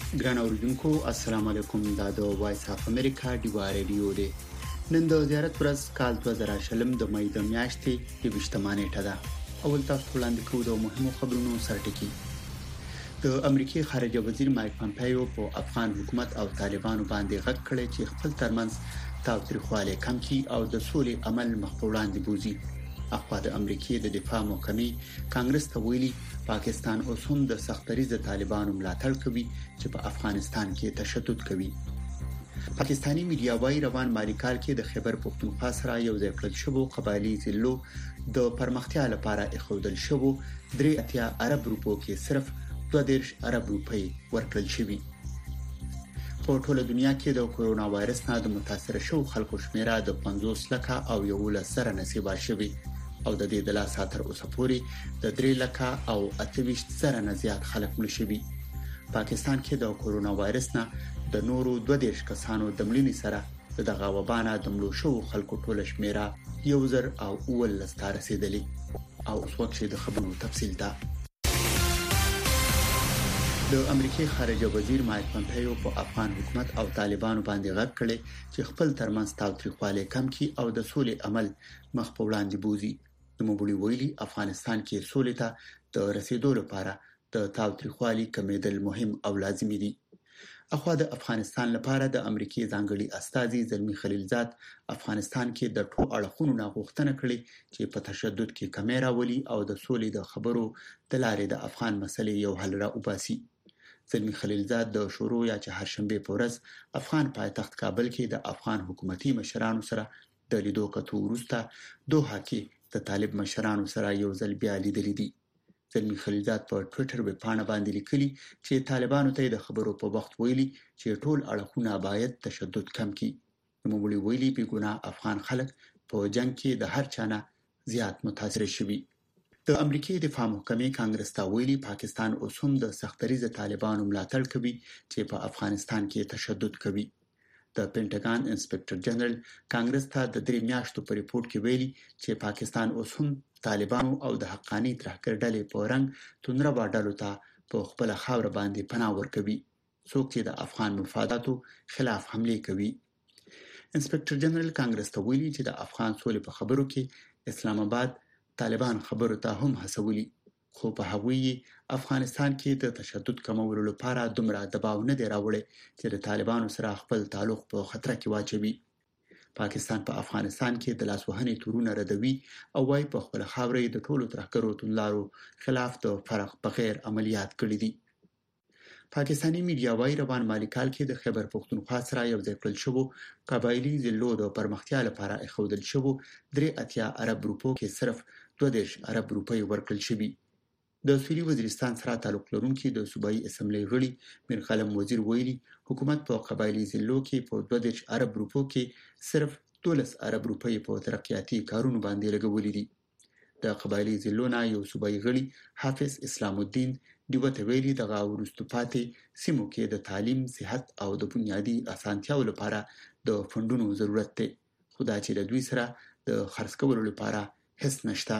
ګران اوریدونکو السلام علیکم. دا د وایس اف امریکا ډیوا ریډیو دی. نن د زیارت ورځ کال 2020 د مې د میاشتې د 28 نیټه ده. اول تاسو وړاندې کوو د مهمو خبرونو سرټکی. د امریکای خارجه وزیر مایک پامپیو په افغان حکومت او طالبانو باندې غږ کړی چې خپل ترمنځ تاوتریخوالی کم کړي او د سولې عمل مخ په وړاندې بوزي. اخوا د امریکای د دفاع محکمې کانګرس ته ویلي پاکستان اوس هم د سختریزه طالبانو ملاتړ کوي چې په افغانستان کې تشدد کوي. پاکستانی میډیا وايي روان مالي کال کې د خیبر پختونخوا سره یو ځای کړل شوی قبایلی ضلعو د پرمختیا لپاره اخودل شوی 83 عرب روپو کې صرف 20 عرب روپۍ ورکړل شوی. په ټوله دنیا کې د کورونا وایرس نه د متاثر شوو خلکو شمیره د 50 لکه او 11 نصیبه شوی او د دې د لاسه تر اوسه پورې د 3 لکه او 28 نه زیات خلک مړ شوي. پاکستان کې د کورونا وایرس نه د نورو 22 کسانو د مړینې سره د دغه وبا نه د مړو شوو خلکو ټوله شمیره 1019 ته رسیدلې. او اوس وخت د خبرو تفصیل ده. د امریکای خارجه وزیر مایک پامپیو په افغان حکومت او طالبانو باندې غږ کړی چې خپل ترمنځ تاوتریخوالی کم کړي او د سولې عمل مخ په وړاندې بوزي. نوموړي ویلي افغانستان کې سولې ته د رسیدو لپاره د تاوتریخوالي کمیدل مهم او لازمي دي. اخوا د افغانستان لپاره د امریکای ځانګړي استازي زلمی خلیلزاد افغانستان کې د ټولو اړخونو غوښتنه کړې چې په تشدد کې کمی راولي او د سولې د خبرو د لارې د افغان مسلې یو حل را وباسي. زلمی خلیلزاد د شروع یا چهارشنبه په ورځ افغان پایتخت کابل کې د افغان حکومتي مشرانو سره د لیدو کتو وروسته دوحه کې د طالب مشرانو سره یو ځل بیا لیدل دي. زلمی خلیلزاد په ټوئیټر باندې باندې لیکلي چې طالبانو ته د خبرو په وخت ویلي چې ټول اړخونه باید تشدد کم کړي. نوموړي ویلي بېګناه افغان خلک په جنگ کې د هر چا نه زیات متاثر شوي. د امریکای دفاع محکمې کانګرس ته ویلي پاکستان اوس هم د سختریزه طالبانو ملاتړ کوي چې په افغانستان کې تشدد کوي. د پینټاګان انسپکټر جنرال کانګرس ته د 3 میاشتو په ریپورت کې ویلي چې پاکستان اوس هم طالبانو او د حقانی ترهګر ډلې په رنګ تونربا ډلو ته په خپل خاور باندې پناه ورکوي څوک چې د افغان مفاداتو خلاف حمله کوي. انسپکټر جنرال کانګرس ته ویلي چې د افغان سولې په خبرو کې اسلام آباد طالبان خبرو ته هم هڅولي خو په هغوی افغانستان کې د تشدد کمولو لپاره دومره دباو نه دی راوړی چې د طالبانو سره خپل تعلق په خطر کې واچوي. پاکستان په افغانستان کې د لاسوهنې تورونه ردوي او وايي په خپل خاورې د ټولو ترهګرو توندلارو خلاف د فرق بغیر عملیات کړي دي. پاکستانی میډیا وايي روان مالي کال کې د خیبر پختونخوا سره یو ځای کړل شوی قبایلی ضلعو د پرمختیا لپاره اخودل شوی 83 عرب روپو کې صرف 20 عرب روپۍ ورکړل شوی. د سویلي وزیرستان سره تعلق لرونکي د صوبایي اسمبلی غړي میر قلم وزیر ویلي حکومت په قبایلی ضلعو کې په 20 عرب روپو کې صرف 12 عرب روپۍ په ترقیاتي کارونو باندې لګولې دي. د قبایلی ضلعو نه یو صوبایي غړي حافظ اسلام الدین دیوته ویلي دغه ورستو پاتې سیمو کې د تعلیم، صحت او د بنیادی اسانتیاو لپاره د فندونو ضرورت دی خو دا چې د دوی سره د خرڅ کولو لپاره هیڅ نشته.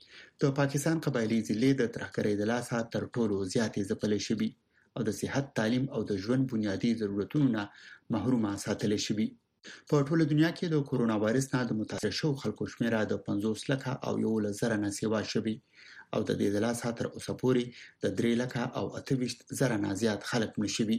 د پاکستان قبایلی ضلعې د ترهګرۍ د لاسه تر ټولو زیاتې ځپلې شوي او د صحت، تعلیم او د ژوند بنیادی ضرورتونو نه محرومه ساتلې شوي. په ټوله دنیا کې د کورونا وایرس نه د متاثر شوو خلکو شمیره د 50 لکه او 11 نه سیوا شوي او د دې د لاسه تر اوسه پورې د 3 لکه او 28 نه زیات خلک مړ شوي.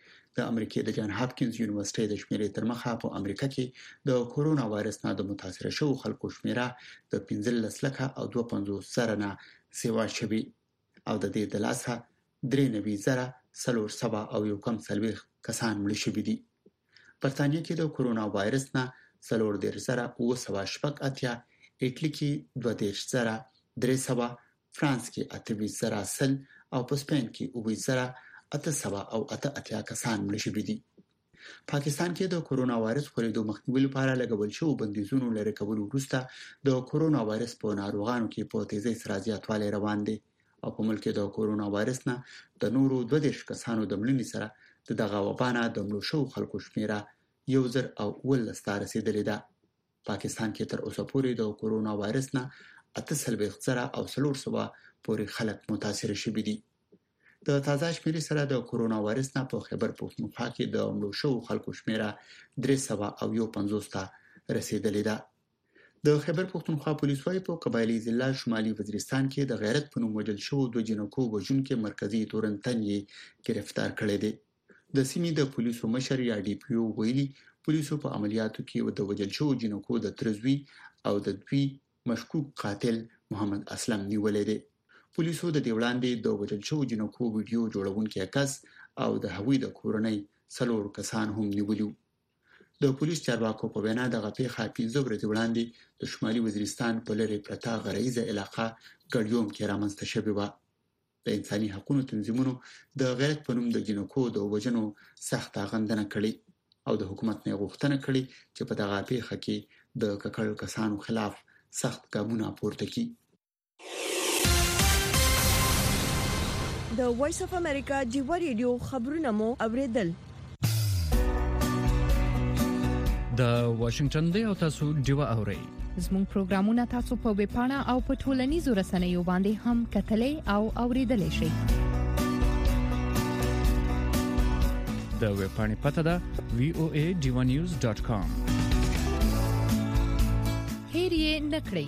د امریکای د جان هاپکینز یونیورسيټي د شمیرې تر مخه په امریکا کې د کورونا وایرس نه د متاثر شوو خلکو شمیره د 15 لکه او 250 نه سیوا شوي او د دې د لاسه 93,400 او یو کم 40 کسان مړ شوي دي. برتانیې کې د کورونا وایرس نه 14,980 ایټلی کې 22,300 فرانس کې 28,000 او په سپین کې 8,880 کسان مړ شوي دي. پاکستان کې د کورونا وایرس خپرېدو مخنیوي لپاره لګول شوی بندیزونو لرې کولو وروسته د کورونا وایرس په ناروغانو کې په تیزی سره زیاتوالی روان دی او په ملک کې د کورونا وایرس نه د نورو 22 کسانو د مړینې سره دغه وبا نه د مړو شوو خلکو شمیره 1019 ته رسیدلې ده. پاکستان کې تر اوسه پورې د کورونا وایرس نه 48,400 پورې خلک متاثر شوي دي. د تازه شمیرې سره د کورونا وایرس نه په خیبر پښتونخوا کې د مړو شوو خلکو شمیره 351 ته رسیدلې ده. د خیبر پښتونخوا پولیس وايي په قبایلی ضلع شمالي وزیرستان کې د غیرت په نوم وژل شوو دوه جنکو وژونکو مرکزی تورنتن یې گرفتار کړی دی. د سیمې د پولیسو مشر یا ډي پی او ویلي پولیسو په عملیاتو کې د وژل شوو جنکو د ترزوی او د دوی مشکوک قاتل محمد اسلم نیولې دی. پولیسو د دې وړاندې د وژل شوو جنکو ویډیو جوړونکي کس او د هغوی د کورنۍ 4 کسان هم نیولي. د پولیس چارواکو په وینا د غپېخه 15 ورځې وړاندې د شمالي وزیرستان په لری پرتا غریزه علاقه ګړیوم کې رامنځته شوې و. د انساني حقوقو تنظیمونو د غیرت په نوم د جنکو د وژنو سخت غندنه کړې او د حکومت نه غوښتنه کړې چې په دغه غپېخه کې د ککړ کسانو خلاف سخت ګامونه پورته کړي. د وایس اف امریکا جیو ریډیو خبرونه مو اوریدل. د واشنگټن دی او تاسو جیو اورئ. زموږ پروګرامونه تاسو په ویب پاڼه او په ټولنیزو رسنیو باندې هم کتلې او اوریدلای شئ. د ویب پاڼې پته ده voajivanews.com. هیر یې نکړئ.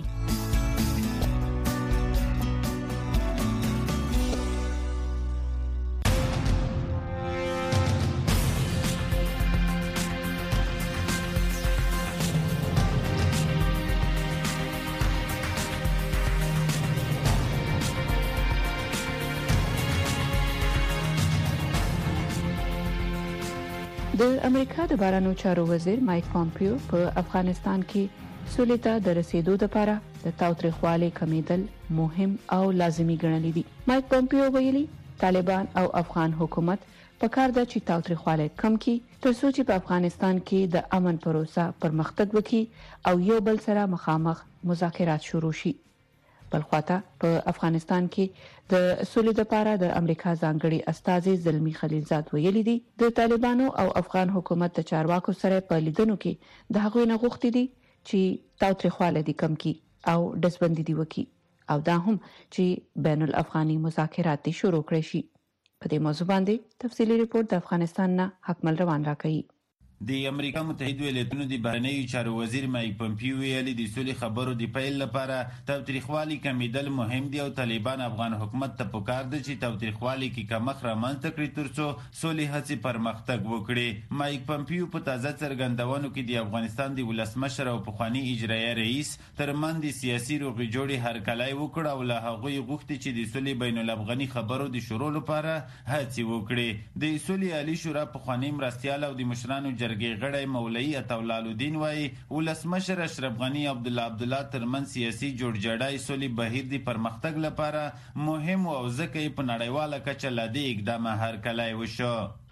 د امریکا د بهرنیو چارو وزیر مایک پامپیو په افغانستان کې سولې ته د رسیدو لپاره د تاوتریخوالي کمیدل مهم او لازمي ګڼلي دي. مایک پامپیو ویلي طالبان او افغان حکومت په کار ده چې تاوتریخوالي کم کړي ترڅو چې په افغانستان کې د امن پروسه پرمختګ وکړي او یو بل سره مخامخ مذاکرات شروع شي. بلخواته په افغانستان کې د سولې لپاره د امریکا ځانګړي استازي زلمی خلیلزاد ویلي دي د طالبانو او افغان حکومت د چارواکو سره په لیدنو کې د هغوی نه غوښتي دي چې تاوتریخوالی دي کم کړي او دسبندي دي وکړي او دا هم چې بین الافغاني مذاکرات دي شروع کړي شي. په دې موضوع باندې تفصیلی ریپورت د افغانستان نه حکمل روان راکړي. د امریکا متحده ایالاتونو د بهرنیو چارو وزیر مایک پامپیو ویلي د سولې خبرو د پیل لپاره تاوتریخوالي کمیدل مهم دي او طالبان افغان حکومت ته پکار دي چې تاوتریخوالي کې کمښت رامنځته کړي ترڅو سولې هڅې پرمختګ وکړي. مایک پامپیو په تازه څرګندونو کې د افغانستان د ولسمشر او پخوانی اجرایي رئیس ترمنځ د سیاسي روغې جوړې هرکلی وکړ او له هغوی غوښتي چې د سولې بین الافغاني خبرو د شروع لپاره هڅې وکړي. د سولې عالی شورا پخوانی مرستیال او د مشرانو جرګې غړی مولوي عطاءالله الدین وايي ولسمشر اشرف غنی عبدالله ترمن سیاسي جوړجاړی سولې بهیر د پرمختګ لپاره مهم او ځکه یې په نړیواله کچه لا دې اقدام هرکلی وشو.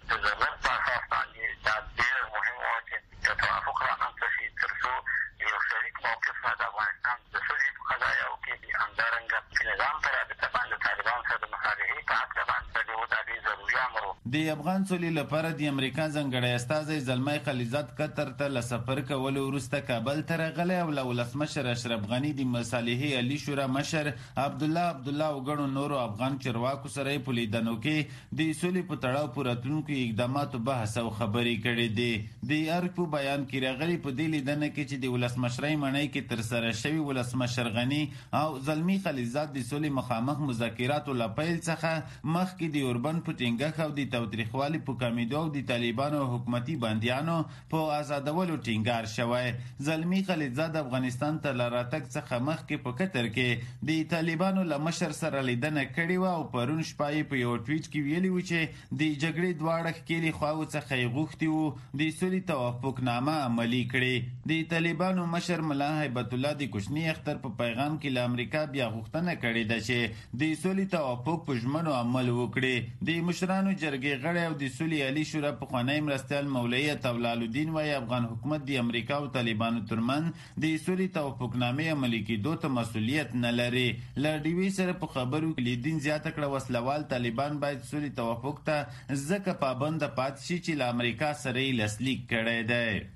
د افغان سولې لپاره د امریکا ځانګړی استازی زلمی خلیلزاد قطر ته له سفر کولو وروسته کابل ته راغلی او له ولسمشر اشرف غني د مصالحې عالی شورا مشر عبدالله او ګڼو نورو افغان چارواکو سره په لیدنو کې د سولې په تړاو پر راتلونکو اقداماتو بحث او خبرې کړې دي. د ارګ په بیان کې راغلي په دې لیدنه کې چې د ولسمشرۍ منۍ کې ترسره شوي ولسمشر غني او زلمی خلیلزاد د سولې مخامخ مذاکراتو له پیل څخه مخکې د اوربن په ټینګښت او د تاوتریخوالي په کمیدو او د طالبانو حکومتي بندیانو په آزادولو ټینګار شوی. زلمی خلیلزاد افغانستان ته له راتګ څخه مخکې په قطر کې د طالبانو له مشر سره لیدنه کړې وه او پرون شپه یې په یو ټویټ کې ویلي و چې د جګړې دواړه ښکېلې خواوو څخه یې غوښتي وو د سولې توافقنامه عملي کړي. د طالبانو مشر ملا هیبت الله د کوچني اختر په پیغام کې له امریکا بیا غوښتنه کړې ده چې د سولې توافق په ژمنو عمل وکړي. د مشرانو جرګې غړی او د سولې عالی شورا پخوانی مرستیال مولوي عطاءالله الدین وايي افغان حکومت د امریکا او طالبانو ترمنځ د سولې توافقنامې عملي کېدو ته مسؤلیت نه لري. له ډیوي سره په خبرو کې لیدین زیاته کړه وسلوال طالبان باید سولې توافق ته ځکه پابند پاتې شي چې له امریکا سره یې لاسلیک کړی دی.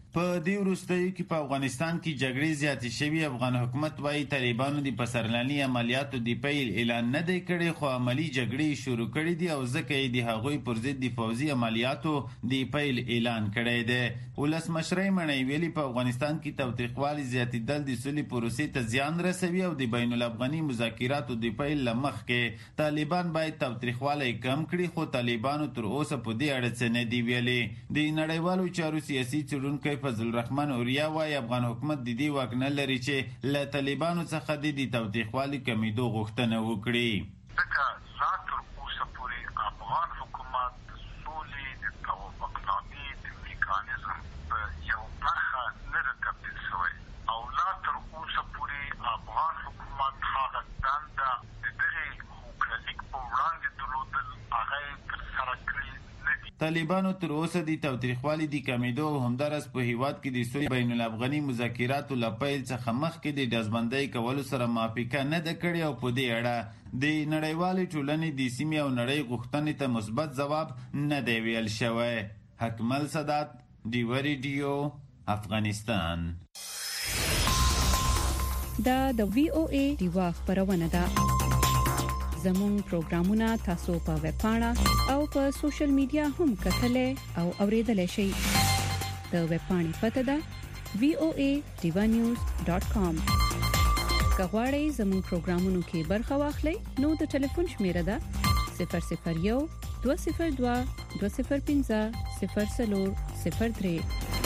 په دې وروستیو کې په افغانستان کې جګړې زیاتې شوي. افغان حکومت وايي طالبانو د پسرلاني عملیاتو د پیل اعلان نه دی کړی، خو عملی جګړې شروع کړې دي او ځکه یې د هغوی پر ضد د پوځي عملیاتو د پیل اعلان کړی دی. ولسمشر مڼۍ ویلي په افغانستان کې تاوتریخوالي زیاتېدل د سولې پروسې ته زیان رسوي او د بین الافغاني مذاکراتو د پیل له مخکې طالبان باید تاوتریخوالی کم کړي، خو طالبانو تر اوسه په دې اړه څه نه دي ویلي. د نړیوالو چارو سیاسي څېړونکی فضل الرحمن اوریا وایي افغان حکومت د دې واک نه لري چې له طالبانو څخه د تاوتریخوالي کمیدو غوښتنه وکړي. لا تر اوسه پورې افغان حکومت د سولې د توافقنامې د میکانیزم په یو برخه نه ده تبدیل شوی او لا تر اوسه پورې افغان حکومت هغه دنده د دغې هوکړلیک په وړاندې درلودل هغه یې ترسره کړې نه دي. طالبانو تر اوسه د تاوتریخوالي د کمیدو او همدارس په هیواد کې د سولې بین الافغاني مذاکراتو له پیل څخه مخکې د ډزبندۍ کولو سره موافقه نه ده کړې او په دې اړه د نړیوالې ټولنې د سیمې او نړۍ غوښتنې ته مثبت ځواب نه دی ویل شوی. حکمل سادات، ډیوه ریډیو، افغانستان. دا د وی او ای ډیوه خبرونه ده. زموږ پروګرامونه تاسو په ویب پاڼه او په سوشل میډیا هم کتلای او اوریدلای شئ. د ویب پاڼې پته ده voanews.com. کغواړئ زموږ پروګرامونو کې برخه واخلئ نو د ټلیفون شمیره ده 001 202 205 0403.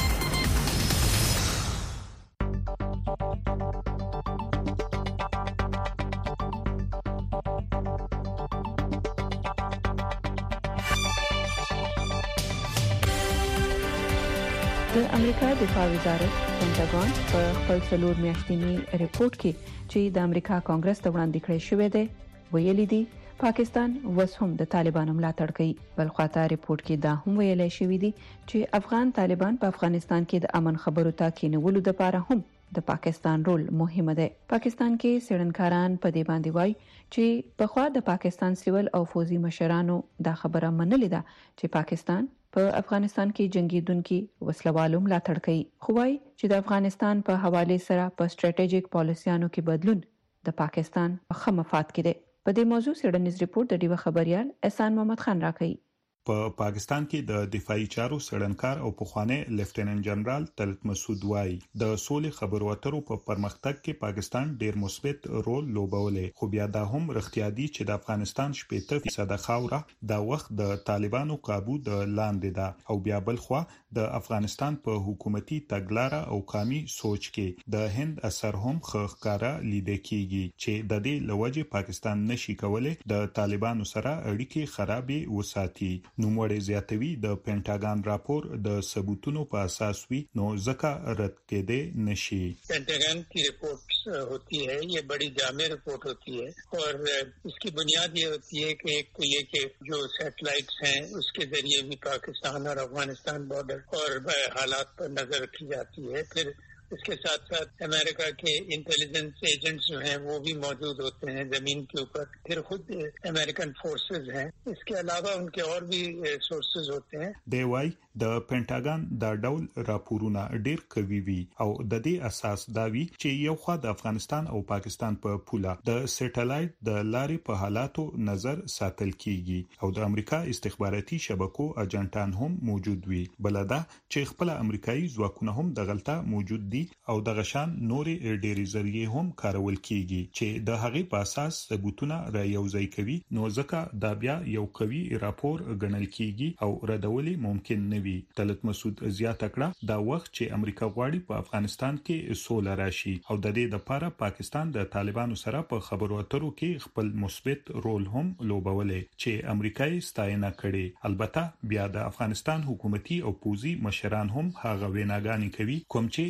د امریکا دفاع وزارت پینټاګون په خپل څلور میاشتنی ریپورت کې چې د امریکا کانګرس ته وړاندې کړی شوی دی ویلي دي پاکستان اوس هم د طالبانو ملاتړ کوي. بل خواته ریپورت کې دا هم ویلي شوی دی چې افغان طالبان په افغانستان کې د امن خبرو ته کېنولو لپاره هم د پاکستان رول مهمه ده. پاکستان کې سړنکاران په دې باندې وایي چې په خوا د پاکستان سیول او فوزي مشرانو دا خبره منلې ده چې پاکستان په افغانستان کې جنگیدونکو وسلوالو ملاتړ کوي. خو وايي چې د افغانستان په حواله سره په سټریټیجیک پالیسیانو کې بدلون د پاکستان په مفاد کې ده. په دې موضوع سړنیز ریپورت د ډیوه خبريال احسان محمد خان راکړي. په پاکستان کې د دفاعي چارو سړنکار او پخوانی لیفټیننټ جنرال طلعت مسعود وایي د سولې خبرو اترو په پرمختګ کې پاکستان ډیر مثبت رول لوبولې، خو بیا دا هم رښتیا دي چې د افغانستان 80% خاوره د وخت د طالبانو قابو د لاندې ده او بیا بل خو د افغانستان په حکومتي تګلارې او قومي سوچ کې د هند اثر هم ښکارا لیدل کیږي چې د دې لوجه پاکستان نشي کولای د طالبانو سره اړیکې خرابې وساتي. نوموړی زیاتوي د پینټاګون راپور د ثبوتونو په اساس وي نو ځکه رد کېده نشي. पेंटागन की रिपोर्ट होती है, ये बड़ी जामे रिपोर्ट होती है और इसकी बुनियाद ये होती है कि एक तो ये कि जो सैटेलाइट्स हैं उसके जरिए भी पाकिस्तान और अफगानिस्तान बॉर्डर और हालात पर नजर रखी जाती है. फिर इसके साथ साथ अमेरिका के इंटेलिजेंस एजेंट्स जो हैं वो भी मौजूद होते हैं जमीन के ऊपर. फिर खुद अमेरिकन फोर्सेस हैं. इसके अलावा उनके और भी सोर्सेज होते हैं. देवाई د پینټاګون د ډول راپورونه ډیر قوي وي او د دې اساس دا وی چې یو خوا د افغانستان او پاکستان په پوله د سټلایټ د لارې په حالاتو نظر ساتل کیږي او د امریکا استخباراتي شبکو اجنټان هم موجود وي. بلدا چې خپل امریکایي ځواکونه هم د غلطه موجود دي او د غشان نورې ډېری ذریعہ هم کارول کیږي چې د هغې په اساس ثبوتونه را یوځای کوي نو ځکه دا بیا یو قوي راپور ګڼل کیږي او ردولې ممکن نه وي. طلعت مسعود زیاته کړه دا وخت چې امریکا غواړي په افغانستان کې سوله راشي او د دې لپاره پاکستان د طالبانو سره په خبرو اترو کې خپل مثبت رول هم لوبولې چې امریکایي ستاینه کړي. البته بیا د افغانستان حکومتي او پوزي مشران هم هغه ویناګانی کوي کوم چې هند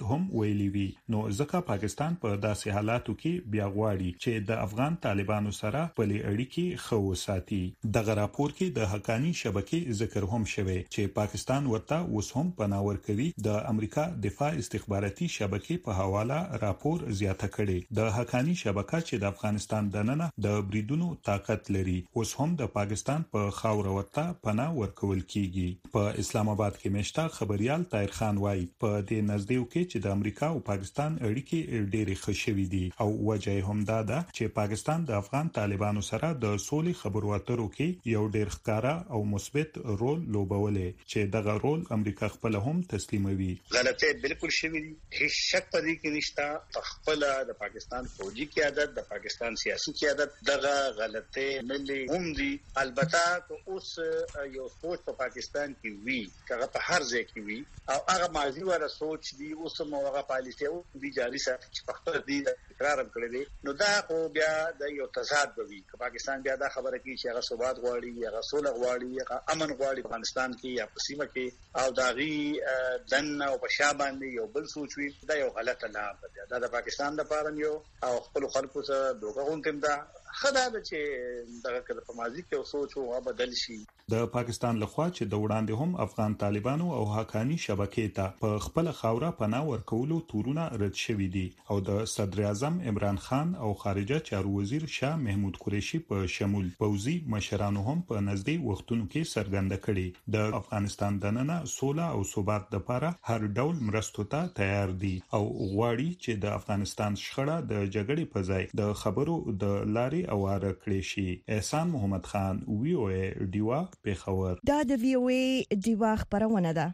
هم ویلي وي. نو ځکه پاکستان په داسې حالاتو کې بیا غواړي چې د افغان طالبانو سره خپل اړیکې ښه وساتي. دغه راپور کې د حقانی شبکې ذکر هم شوی چې پاکستان ورته اوس هم پناه ورکوي. د امریکا دفاع استخباراتي شبکې په حواله راپور زیاته کړي. د حقانی شبکه چې د افغانستان دننه د بریدونو طاقت لري اوس هم د پاکستان په خاور ورته پناه ورکول کیږي. په اسلام آباد کې مشتا خبريال طاهر خان وایي په دې نزدېو کې چې د امریکا او پاکستان اړیکې ډېرې ښه شوې دي او وجه هم دا ده چې پاکستان د افغان طالبانو سره د سولې خبرو اترو کې یو ډېر ښکارا او مثبت رول لوبولې چې دغه رول امریکا خپل هم تسلیموي. غلطه بالکل شوې دي، هیڅ شک پدې کې نشته. خپل د پاکستان فوجي قیادت د پاکستان سیاسي قیادت دغه غلطه ملي هم دي. البته اوس یو سوچ په پاکستان کې وی هغه په هر ځای کې وی او هغه ماضي وره سوچ دی اوس مو هغه پالیسي او دی جاري ساتي چې په خپل دی اقرار هم کړی دی. نو دا خو بیا د یو تضاد بوي چې پاکستان بیا دا خبره کوي چې هغه ثبات غواړي، هغه سوله غواړي، هغه امن غواړي افغانستان کې یا په سیمه کې او داغي دن او په شاباندې یو بل سوچ وي. دا یو غلطه لار ده. دا د پاکستان لپاره یو او خپل خلکو سره دوغه غونډه ده. خدای چې دغه کله په ماضي کې سوچ او بدل شي. د پاکستان لخوا چې د وړاندې هم افغان طالبانو او حقانی شبکې ته په خپل خاوره پناه ورکولو تورونه رد شوي دي او د صدر اعظم عمران خان او خارجه چارو وزیر شاه محمود قریشي په شمول پوځي مشرانو هم په نږدې وختونو کې څرګنده کړي د افغانستان دننه سوله او ثبات لپاره هر ډول مرستو ته تیار دي او غواړي چې د افغانستان شخړه د جګړې په ځای د خبرو د لارې اواره کړی شي. احسان محمد خان وی او ای ډیوا پیښور. دا د وی او ای ډیوا خبرونه ده.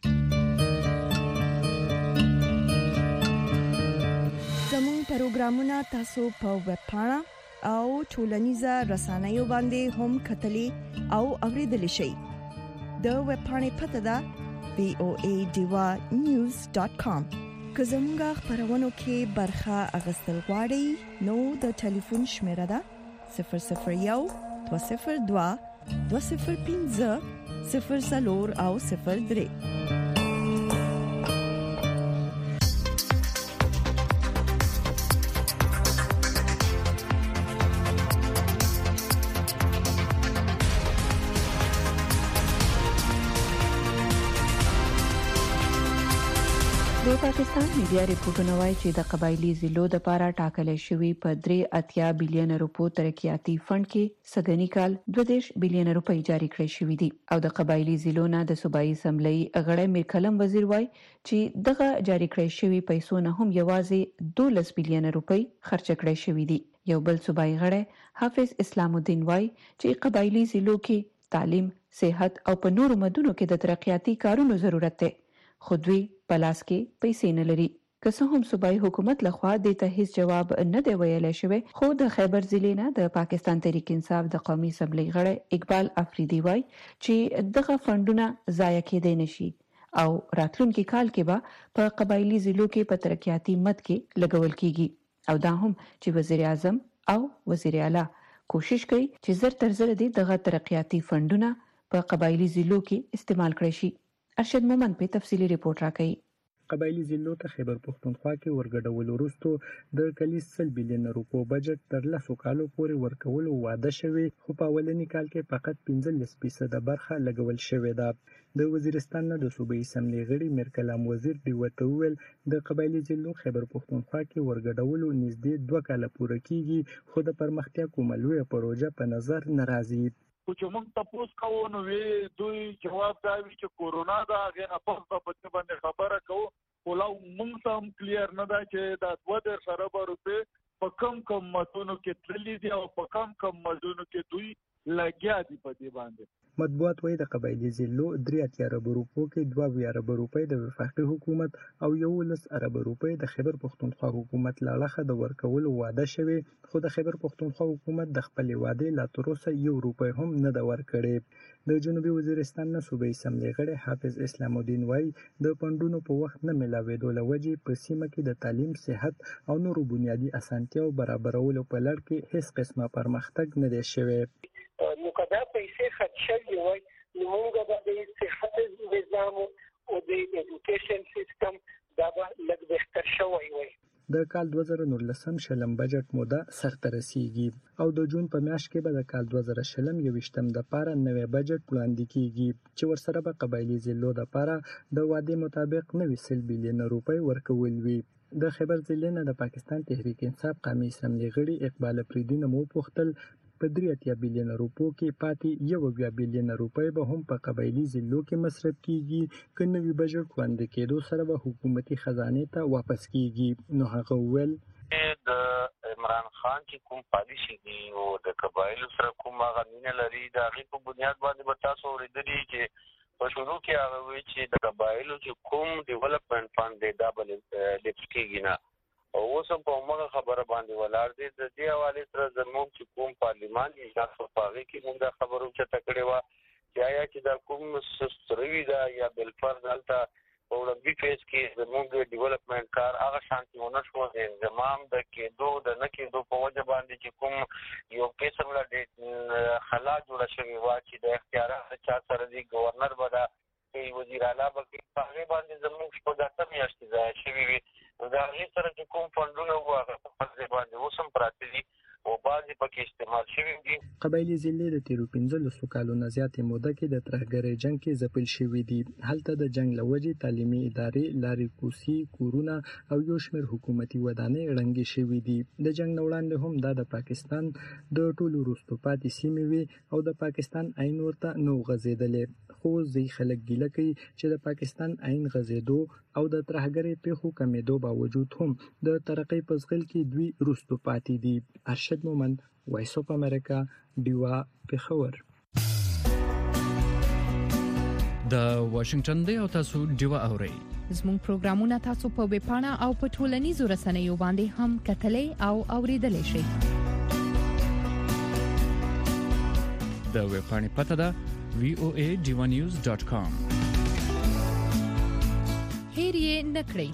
زموږ پروګرامونه تاسو په ویب پاڼه او ټولنیزه رسنیو باندې هم کتلی او اوریدلی شئ. د ویب پاڼې پته ده voadewanews.com. که زموږ خبرونو کې برخه اغوستل غواړئ نو د ټلیفون شمیره ده 001 202 205 00 او 03. د پاکستان میډیا ریپورتونه وايي چې د قبایلی ضلعو د لپاره ټاکل شوی په 3.8 بلین روپو ترقیاتي فند کې سګنی کال 2 بلین روپۍ جاری کړی شوی دي او د قبایلی ضلعو نه د صوبایي اسمبلی غړی میر کلم وزیر وايي چې دغه جاری کړی شوی پیسو نه هم یوازې 12 بلین روپۍ خرچ کړی شوی دي. یو بل صوبایي غړی حافظ اسلام الدین وايي چې قبایلی ضلعو کې تعلیم، صحت او په نورو مدونو کې د ترقیاتي کارونو ضرورت دی خو دوی پلاس کې پیسې نه لري. که څه هم صوبایي حکومت لخوا د ته هیڅ جواب نه دی ویلی شوی خو د خیبر ضلع نه د پاکستان تحریک انصاف د قومي اسمبلی غړی اقبال افریدي وايي چې دغه فندونه ضایع کېدای نشي او راتلونکي کال کې به په قبایلی ضلعو کې په ترقیاتي مد کې لګول کیږي او دا هم چې وزیر اعظم او وزیر اعلی کوشش کوي چې زر تر زر دغه ترقیاتي فندونه په قبایلی ضلعو کې استعمال کړي شي. ارشد مومن په تفصیلی ریپورت راکړي. قبایلی ضلعو ته خیبر پښتونخوا کې ورګډول وروسته د کلیس 100 بلین روپو بجټ تر 10 کالو پورې ورکول وعده شوی خو په اولنی کال کې فقط 15% برخه لګول شوې ده. د وزیرستان نه د صوبایي اسمبلی غړي میر کلام وزیر دی وته ویل د قبایلی ضلعو خیبر پښتونخوا کې ورګډول نږدې 2 کال پورې کیږي خو د پرمختیا کومه لویه پروژه په نظر ناراضي. چې موږ تاسو کوو نو دوی جواب دا وی چې کورونا دا غیر په پته باندې خبره کوو ولا موږ ته هم کلیر نه ده چې دا 2.5 روپے په کم مدونو کې تللی دي او په کم مدونو کې دوی لګیا دي په دې باندې. مطبوعات وایي د قبایلی ضلعو 3 ارب روپو کې 2 ارب روپۍ د وفاقي حکومت او 11 ارب روپۍ د خیبر پښتونخوا حکومت لاړه د ورکول وعده شوی خو د خیبر پښتونخوا حکومت د خپل وعده لا تر اوسه 1 روپۍ هم نه د ورکړي. د جنوبي وزیرستان نه صوبایي اسمبلی غړي حافظ اسلام الدین وايي د فندونو په وخت نه ملاوېدو لوجې په سیمه کې د تعلیم، صحت او نورو بنیادی اسانتیاو برابرولو په لړ کې هیڅ قسمه پرمختګ نه دی شوی. نو کدا پیسې خرچ شوي وای نو موږ به د صحت نظام او د ایډوکیشن سیستم دا لږ بهتر شوی وي. د کال 2019 شلم بجټ موده سرته رسیږي او د جون په میاشت کې به د کال 2020 یوشتم د پاره نوې بجټ وړاندې کیږي چې ورسره به قبایلی ضلعو د پاره د وعده مطابق 90 بلین روپۍ ورکول وي. د خیبر ضلع نه د پاکستان تحریک انصاف قومي اسمبلی غړي اقبال افریدی مو پوښتل په 3 بلین روپو کې پاتې 1 بلین روپۍ به هم په قبایلی ضلعو کې مصرف کیږي که نوې بجټ وړاندې کېدو سره به حکومتي خزانه ته واپس کیږي. نو هغه ویل د عمران خان چې کوم پالیسي دی او د قبایلو سره کوم غنینه لري د هغه په بنیاد باندې به تاسو ورېدلی چې په شروع کې هغه وی چې د قبایلو چې کوم ډیولپمنٹ فند دی دا بل لیپس کېږي نه او اوس په موږ خبره باندې ولار دي د دې حواله سره زموږ چې کوم پارلیمان اجلاس په هغه کې موږ د خبرو چې تکړه وا چې آیا چې دا کوم سستروي دا یا بل فرض دلته په وړاندې فیس کې زموږ د ډیولپمنٹ کار هغه شانتيونه شو د زمام د کېدو د نه کېدو په وجه باندې چې کوم یو قسم لا د خلا جوړ شوی وا چې د اختیارات چا سره دی گورنر ودا وزیر اعلی په هغه باندې زموږ په داته میاشتې ځای شوی وي دا هیڅ سره چې کوم فندونه واغه په ځبانه وسم پراته دي او بعضی پکې استعمال شوی دي. قبایلی ضلع د 13 کالونو زیاتې موده کې د ترهګرۍ جنگ کې ځپل شوی دي. هلته د جنگ لوجې تعلیمي ادارې لارې کوسي کورونه او یو شمېر حکومتي ودانۍ ړنګې شوی دي. د جنگ وړاندې هم دا د پاکستان د ټولو وروستو پاتې سیمې وي او د پاکستان عین ورته نو غځېدلې خو ځي خلک ګیله کوي چې د پاکستان عین غځېدو او د ترهګرۍ پیښو کمیدو باوجود هم د ترقۍ په ځغل کې دوی وروستو پاتې دي. ارشد مومند وایس اف امریکا ډیوا پېښور. د واشنگټن دی او تاسو ډیوا اورئ. زموږ پروګرامونه تاسو په ویب پاڼه او په ټولنیزو رسنیو باندې هم کتلای او اوریدلای شئ. د ویب پاڼې پته ده voanews.com. هیر یې نکړئ.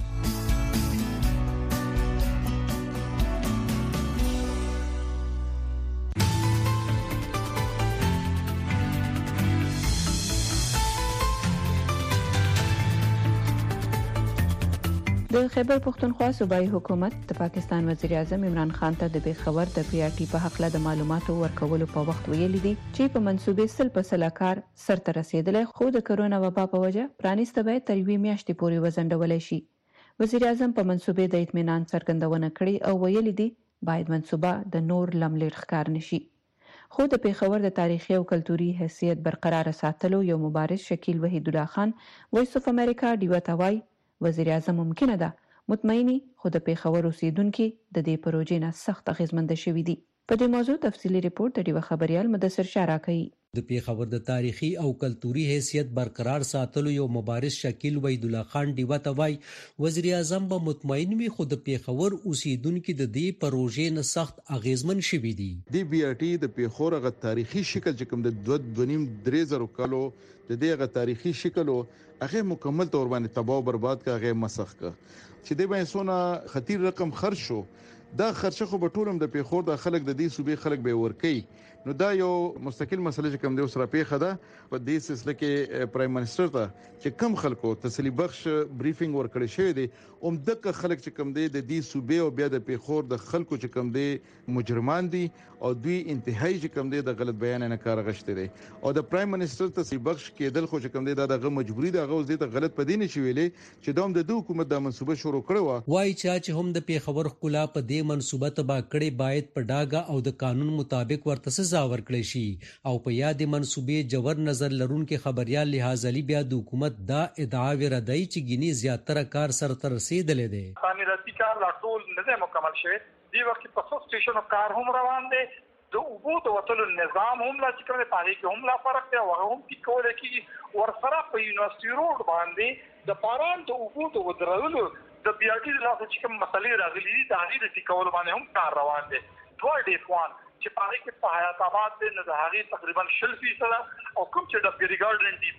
د خیبر پختونخوا صوبایي حکومت د پاکستان وزیر اعظم عمران خان ته د بخبر د پی آر ټي په حق له د معلوماتو ورکولو په وخت ویلي دي چې په منسوبې 100% کار سرته رسیدلی خو د کرونا وبا په وجه پرانیسته به تر 2 میاشتې پورې وزندولای شي. وزیر اعظم په منسوبې د اطمینان څرګندونه کړې او ویلي دي باید منسوبه د نور لملیر ښکار نشي. خو د پیښور د تاریخي او کلتوري حیثیت برقرار ساتلو یو مبارز شکیل وحید الله خان وایس اف امریکا ډیوا توای وزیر اعظم ممکنه ده مطمئنی خو د پیښور اوسیدونکو د دې پروژې نه سخت اغیزمند شوي دي. په دې موضوع تفصیلی ریپورت د ډیوا خبريال مدثر شاه راکړي. د پیښور د تاریخي او کلتوري حیثیت برقرار ساتلو یو مبارز شکیل وحید الله خان ډیوا توای وزیر اعظم به مطمئن وي خو د پیښور اوسیدونکو د دې پروژې نه سخت اغیزمن شوي دي. دی بی آر ټي د پیښور غ تاریخي شکل چې کوم د 2.5 کالو د دې غ تاریخي شکل هغه مکمل تور باندې تباہ او برباد کا هغه مسخ کا چې د باندې سونه خطیر رقم خرج شو دا خرچه خو په ټولم د پیښور د خلک د دې صوبې خلک به ورکي نو دا یو مستقل مسله چې کوم دی سره پیښه ده په دې سلسله کې پرایم منسٹر ته چې کم خلکو تسلی بخش بریفینګ ورکړی شوی دی دغه خلک چې کوم دی د دې صوبې او بیا د پیښور د خلکو چې کوم دی مجرمان دي او دوی انتهایی چې کوم دی د غلط بیان نه کار غشته دي او د پرایم منسٹر تسلی بخش کېدل خو چې کوم دی دغه مجبوری دغه اوس د غلط پدې نه شي ویلې چې دوم د حکومت د منسوبه شروع کړو وای چې هم د پیښور خلا په دې منسوبه تبا کړي باید په ډاګه او د قانون مطابق ورته سزا ورکړي شي او په یاد منسوبې جوړ نظر لرونکو خبريال لحاظ علي بیا د حکومت دا ادعا ورادای چې ګینی زیاتره کار سره تر رسیدلې ده تعمیراتي کار لا ټول نه مکمل شوی دی وخت په څو سټیشنو کار هم روان دي د اوبو د وټلو نظام هم لا چې کومه پاره کې هم لا فرق دی او هم ټیکول کې ورسره په یونیورسيټي روډ باندې د پاران د اوبو د ودرولو د بي آر ټي د لاسه چې کوم مسلې راغلي دي د هغې د ټیکول باندې هم کار روان دي دوه ډیفوان چې پاره کې په حیات آباد د هغې تقریبا 40% او کوم چې د ګریګارډن ډي پی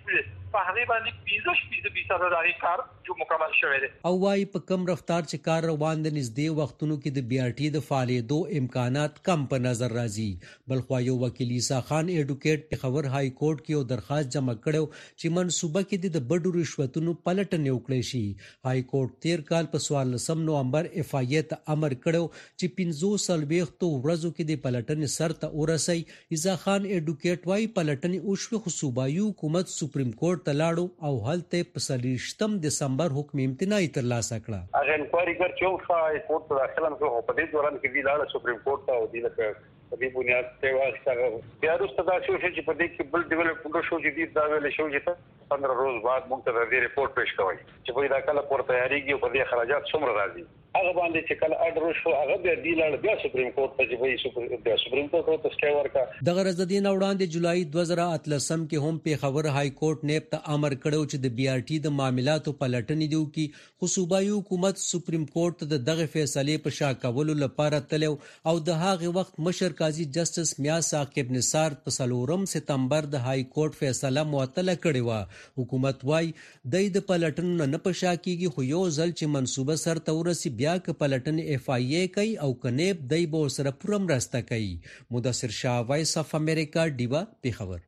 په هغه باندې 25% د کار جو مکمل شوی دی. او وايي په کم رفتار چې کار روان دي نږدې وختونو کې د بي ار ټي د فعالیتو امکانات کم په نظر راځي. بلخو یو وکیل عیسی خان ایډوکیټ په خبر های کورټ کې یو درخواست جمع کړو چې منصوبه کې د بډو رشوتونو پلټنه وکړي شي. های کورټ 13 کال په 14 نومبر اف آی ای ته امر کړو چې 15 ورځو کې د پلټنې سر ته ورسي. عیسی خان ایډوکیټ وايي پلټنې او شو خو صوبایي حکومت سپریم کورټ ته لاړو او هلته په 30 دسمبر حکم امتناعي ترلاسه کړه. هغه انکوایري ګرځو فای کورټ ته داخله نشو په دې دوران کې ویلاړ سپریم کورټ ته او د په دې بنیاد ته واسطه بیا وروسته دا شو چې په دې کې بل ډیولپمنٹ شو چې دا ویل شو چې 15 ورځې بعد موږ ته د ریپورت پېښ کوي چې په دا کله پور تیاریږي او په دې اخراجات څومره راځي. هغه باندې چې کله اډر شو هغه بیا سپریم کورټ ته چې سپریم کورټ ته سټے ورکا. د غرض د دین وړاندې جولای 2013 کې هم په خبر های کورټ نیب ته امر کړو چې د بي ار ټي د معاملاتو پلټنې دیو کې خو صوبایي حکومت سپریم کورټ ته دغه فیصله په شا کولو لپاره تلو او د هغه وخت مشر قاضي جسټس میا ثاقب نثار په 4 سپتمبر د های کورټ فیصله معطله کړې و. حکومت وايي د پلټنو نه پشا کیږي خو یو ځل چې منصوبه سر ته ورسي بیا ک پلټنې اف آی ای کوي او کنيب دای به سره پرم راسته کوي. مدثر شاه وایس اف امریکا دیوا په خبر.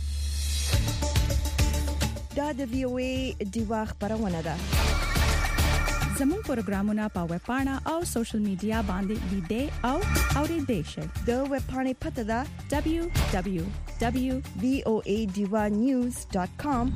دا د وی او ای دیوا خبرونه ده. زموږ پروګرامونه په ویب پاڼه او سوشل میډیا باندې لیدئ او اوریدئ شئ. د ویب پاڼې پته ده www.voadivanews.com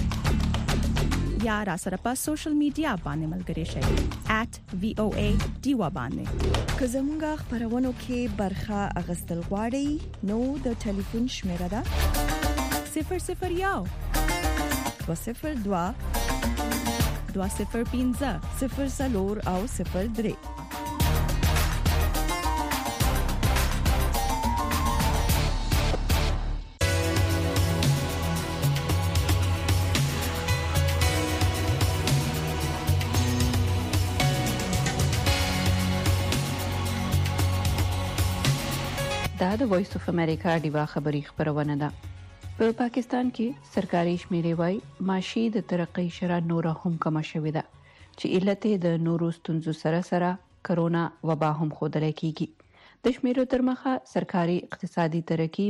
یا را سره په سوشل میډیا باندې ملګري شئ @voa diva باندې. که زموږ خبرونو کې برخه اغستل غواړئ نو د ټلیفون شمیره ده 001 202 205 00 او 03. دا د وایس اف امریکا دیوا خبری خبرونه ده. په پاکستان کې سرکاري شمیرې وايي معاشي د ترقۍ شرا نور هم کم شوې ده چې علت د نورو ستونزو سره کرونا وبا هم خودل کیږي. د شمیرو تر مخه سرکاري اقتصادي ترقی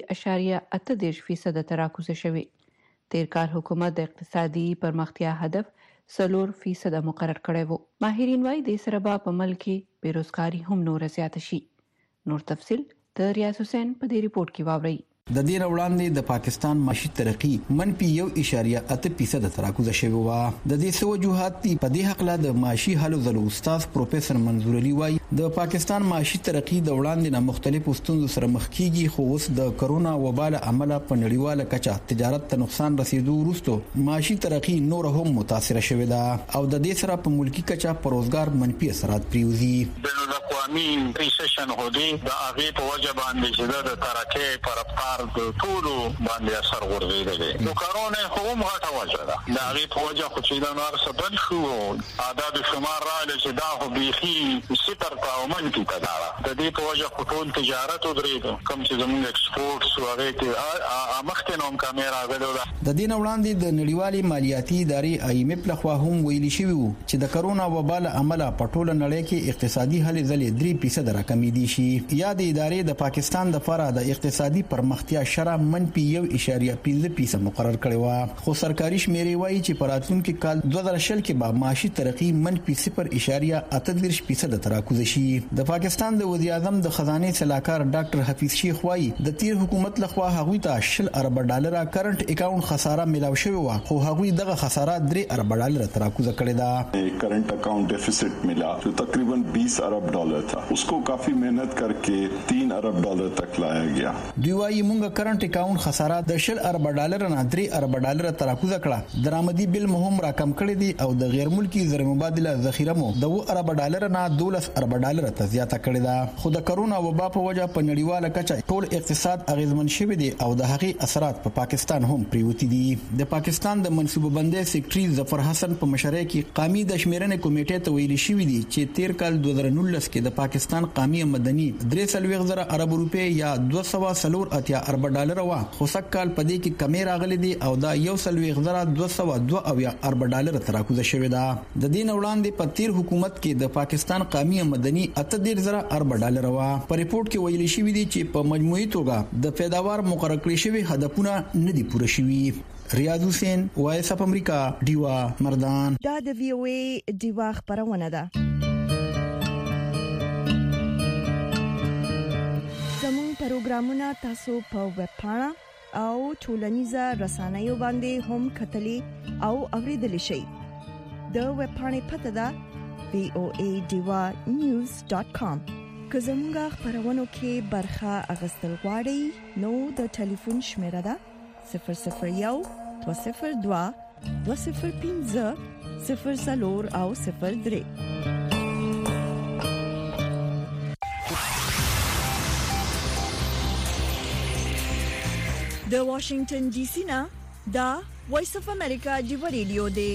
-8.8% تراکوز شوی. تیر کال حکومت د اقتصادي پرمختیا هدف 4% مقرر کړی وو. ماهرین وايي د سره په ملک کې بیروزګاری هم نور زیات شي. نور تفصيل د ریاض حسین په دې ریپورت کې واورئ. د دې وړاندې د پاکستان معاشي ترقی -1.8% تراکوز شوی و. د دې وجوهات په دې حق له د معاشي حل زلو استاد پروفیسور منظور علي وايي د پاکستان معاشي ترقی د وړاندې نه مختلفو ستونزو سره مخ کیږي خو اوس د کرونا وبا له امله په نړیواله کچه تجارت ته نقصان رسیدو وروسته معاشي ترقی نور هم متاثر شوی ده او د دې سره په ملکی کچه پر روزګار منفي اثرات پریوزي. بین الاقوامي ریسیشن هودي د هغه په وجه باندې چې د ترقی پر افکار د ټولو باندې اثر ورغېږي. نو کرونا هم غټه وجه ده. د هغه په وجه خو چې د نور سبب شو عدد شمار را لږه دا خو بيخي صفر او منفي کړه. د دې په وجه خو ټول تجارت ودرېدو کوم چې زموږ ایکسپورټ سوغه کې مخکې نوم کیمرا غلوله. د دې وړاندې د نړیوالې مالیاتي ادارې آی ایم اف لخوا هم ویلي شوی وو چې د کرونا وبا له امله په ټوله نړۍ کې اقتصادي هلې ځلې 3% راکمېدي شي. یا د ادارې د پاکستان د لپاره د اقتصادي پرمختیا شرح -1.5% مقرر کړی و. خو سرکاري شمیرې وایي چې په راتلونکي کال 2020 کې به معاشي ترقی -0.8% تراکوز شي. د پاکستان د وزیر اعظم د خزانه صلاحکار ډاکټر حفیظ شیخ وایي د تیر حکومت لخوا هغوی ته $10 ارب کرنٹ اکاؤنٹ خساره ملاو شوی و خو هغوی دغه خساره $3 ارب تراکوز کړی دا. Current account deficit मिला जो तकरीबन $20 अरब था. उसको काफी मेहनत करके $3 अरब तक लाया गया. دوی وايي موږ کرنٹ اکاؤنٹ خساره د $10 ارب نه $3 ارب تراکوز کړه. درآمدي بل مهم راکم کړی دی او د غیر ملکی زر مبادله ذخیره مو د $2 ارب نه $12 ارب ارب ډالر ته زیاته کړې ده. خو د کرونا وبا په وجه په نړیواله کچه ټول اقتصاد اغیزمن شوی دی او د هغې اثرات په پاکستان هم پریوتی دي. د پاکستان د منصوبه بندۍ سیکریټري ظفر حسن په مشرۍ کې قومي د شمیرنې کمیټې ته ویلي شوی دی چې تیر کال 2019 کې د پاکستان قومي آمدنی 3.3 ارب روپۍ یا 240 ارب ډالر و، خو سږ کال په دې کې کمی راغلي دي او دا 1.202 ارب ډالر ته راکوزه شوې ده. د دې نه وړاندې په تیر حکومت کې د پاکستان قومي آمدنی 8.0 ارب ډالر و. په ریپورت کې ویلي شوی دی چې په مجموعي توګه د پیداوار مقرر کړی شوی هدفونه نه دي پوره شوي. ریاض حسین، وایس اف امریکا، دیوا مردان. دا د وی او ای دیوا خبرونه ده. زموږ پروګرامونه تاسو په ویب پاڼه او ټولنیزه رسنیو باندې هم کتلی او اوریدلی شئ. د ویب پاڼې پته ده voadiwanews.com. که زموږ خبرونو کې برخه اغستل غواړئ نو د ټلیفون شمیره ده 001 202 205 04 او 03. د واشنگټن ډي سي نه دا وایس اف امریکا دی ریډیو دی.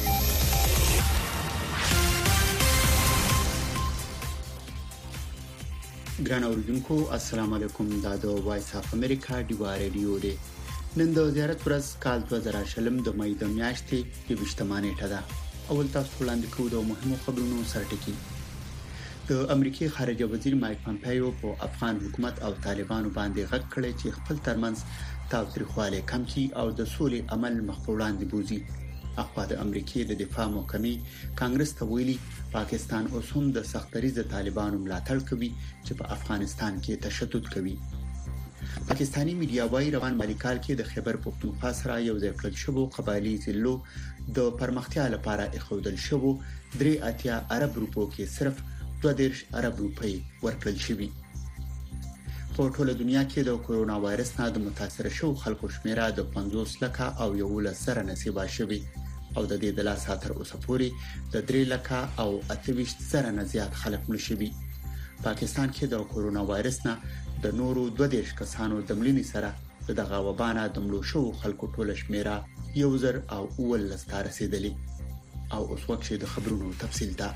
ګران اوریدونکو السلام علیکم. دا د وایس اف امریکا دی ریډیو دی. نن د زیارت ورځ کال 2020 د مې د میاشتې 28 نیټه ده. اول تاسو وړاندې کوو د مهمو خبرونو سرټکی. د امریکای خارجه وزیر مایک پامپیو په افغان حکومت او طالبانو باندې غږ کړی چې خپل ترمنځ تاوتریخوالی کم کړي او د سولې عمل مخ په وړاندې بوزي. اخوا د امریکای د دفاع محکمې کانګرس ته ویلي پاکستان اوس هم د سختریزه طالبانو ملاتړ کوي چې په افغانستان کې تشدد کوي. پاکستانی میډیا وايي روان مالیکال کې د خیبر پختونخوا سره یو ځای کړل شوی قبایلی ضلعو د پرمختیا لپاره اخودل شوی 3 ارب روپو کې صرف 2 ارب روپۍ ورکړل شوی. په ټوله دنیا کې د کورونا وایرس نه د متاثر شوو خلکو شمیره د 50 لک او 11 نصیبه شوی او د دې د لاسه تر اوسه پورې د 3 لک او 28 نه زیات خلک مړ شوي. پاکستان کې د کورونا وایرس نه د نورو 22 کسانو د مړینې سره دغه وبانه د مړو شوو خلکو ټوله شمیره 1019 ته رسیدلې. او اوس وخت د خبرونو تفصیل ده.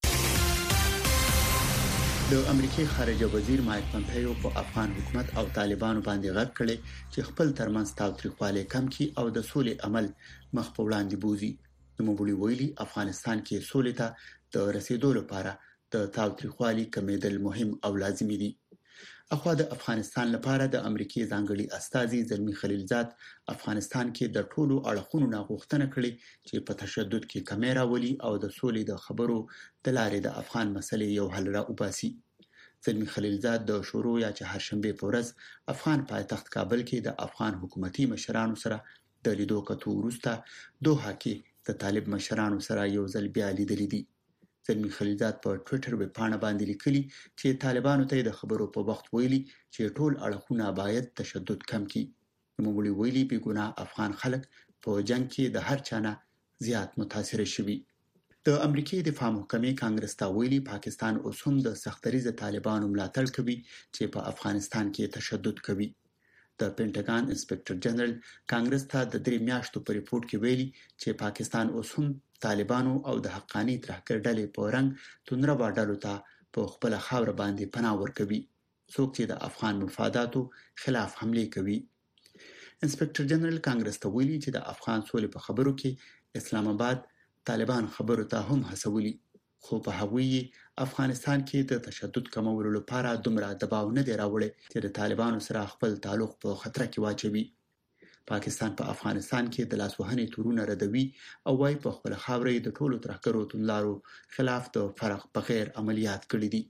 د امریکای خارجه وزیر مایک پامپیو په افغان حکومت او طالبانو باندې غږ کړی چې خپل ترمنځ تاوتریخوالی کم کړي او د سولې عمل مخ په وړاندې بوزي. نوموړي ویلي افغانستان کې سولې ته د رسیدو لپاره د تاوتریخوالي کمیدل مهم او لازمي دي. اخوا د افغانستان لپاره د امریکای ځانګړي استازي زلمی خلیلزاد افغانستان کې د ټولو اړخونو غوښتنه کړې چې په تشدد کې کمی راولي او د سولې د خبرو د لارې د افغان مسلې یو حل را وباسي. زلمی خلیلزاد د شروع یا چهارشنبه په ورځ افغان پایتخت کابل کې د افغان حکومتي مشرانو سره د لیدو کتو وروسته دوحه کې د طالب مشرانو سره یو ځل بیا لیدل دي. زلمی خلیلزاد په ټوئیټر باندې باندې لیکلي چې طالبانو ته د خبرو په وخت ویلي چې ټول اړخونه باید تشدد کم کړي. نوموړي ویلي بېګناه افغان خلک په جنگ کې د هر چانه زیات متاثر شوي. د امریکای دفاع محکمې کانګرس ته ویلي پاکستان اوس هم د سختریزه طالبانو ملاتړ کوي چې په افغانستان کې تشدد کوي. د پینټاګان انسپکټر جنرال کانګرس ته د 3 میاشتو په ریپورت کې ویلي چې پاکستان اوس هم طالبانو او د حقانی ترهګر ډلې په رنګ تونروا ډلو ته په خپل خاور باندې پناه ورکوي څوک چې د افغان مفاداتو خلاف حمله کوي. انسپکټر جنرال کانګرس ته ویلي چې د افغان سولې په خبرو کې اسلام آباد طالبان خبرو ته هم هڅولي خو په هغوی افغانستان کې د تشدد کمولو لپاره دومره دباو نه دی راوړی چې د طالبانو سره خپل تعلق په خطر کې واچوي. پاکستان په افغانستان کې د لاسوهنې تورونه ردوي او وايي په خپل خاورې د ټولو ترهګرو توندلارو خلاف د فرق بغیر عملیات کړي دي.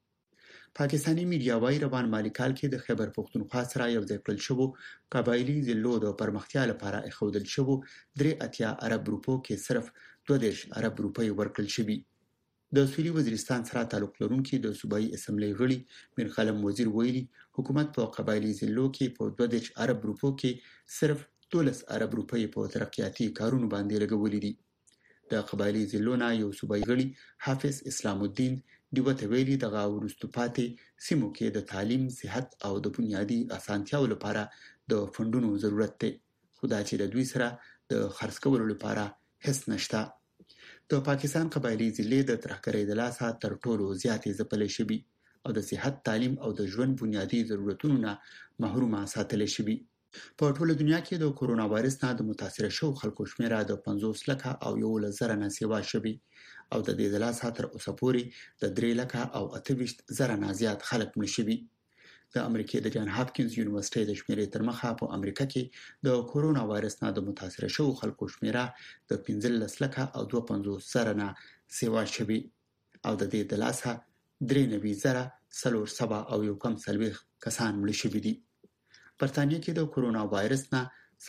پاکستانی میډیا وايي روان مالیکال کې د خیبر پختونخوا سره یو ځای کړل شوی قبایلی ضلعو د پرمختیا لپاره اخودل شوی 3 ارب روپو کې صرف 2 ارب روپۍ ورکړل شوی. د سویلي وزیرستان سره تعلق لرونکي د صوبایي اسمبلی غړي میر قلم وزیر ویلي حکومت په قبایلی ضلعو کې په 2 ارب روپو کې صرف 12 ارب روپۍ په ترقیاتي کارونو باندې لګولې دي. د قبایلی ضلعو نه یو صوبایي غړي حافظ اسلام الدین دوته ویلي دغه ورستو پاتې سیمو کې د تعلیم، صحت او د بنیادی اسانتیاو لپاره د فندونو ضرورت دی، خو دا چې د دوی سره د خرڅ کولو لپاره هیڅ نشته. د پاکستان قبایلی ضلع د ترهګرۍ د لاسه تر ټولو زیاتې ځپلې شوي او د صحت، تعلیم او د ژوند بنیادی ضرورتونو نه محرومه ساتل شوي. په ټوله دنیا کې د کورونا وایرس نه د متاثر شوو خلکو شمیره د 50 لکه او 11,000 نه سیوا شوي او د دې د لاسه تر اوسه پورې د 3 لکه او 28,000 نه زیات خلک مړ شوي. د امریکای د جان هاپکینز یونیورسيټي د شمیرې تر مخه په امریکا کې د کورونا وایرس نه د متاثر شوو خلکو شمیره د 15 لکه او 52,000 نه سیوا شوي او د دې د لاسه 93,400 او یو کم 40 کسان مړ شوي دي. برتانیې کې د کورونا وایرس نه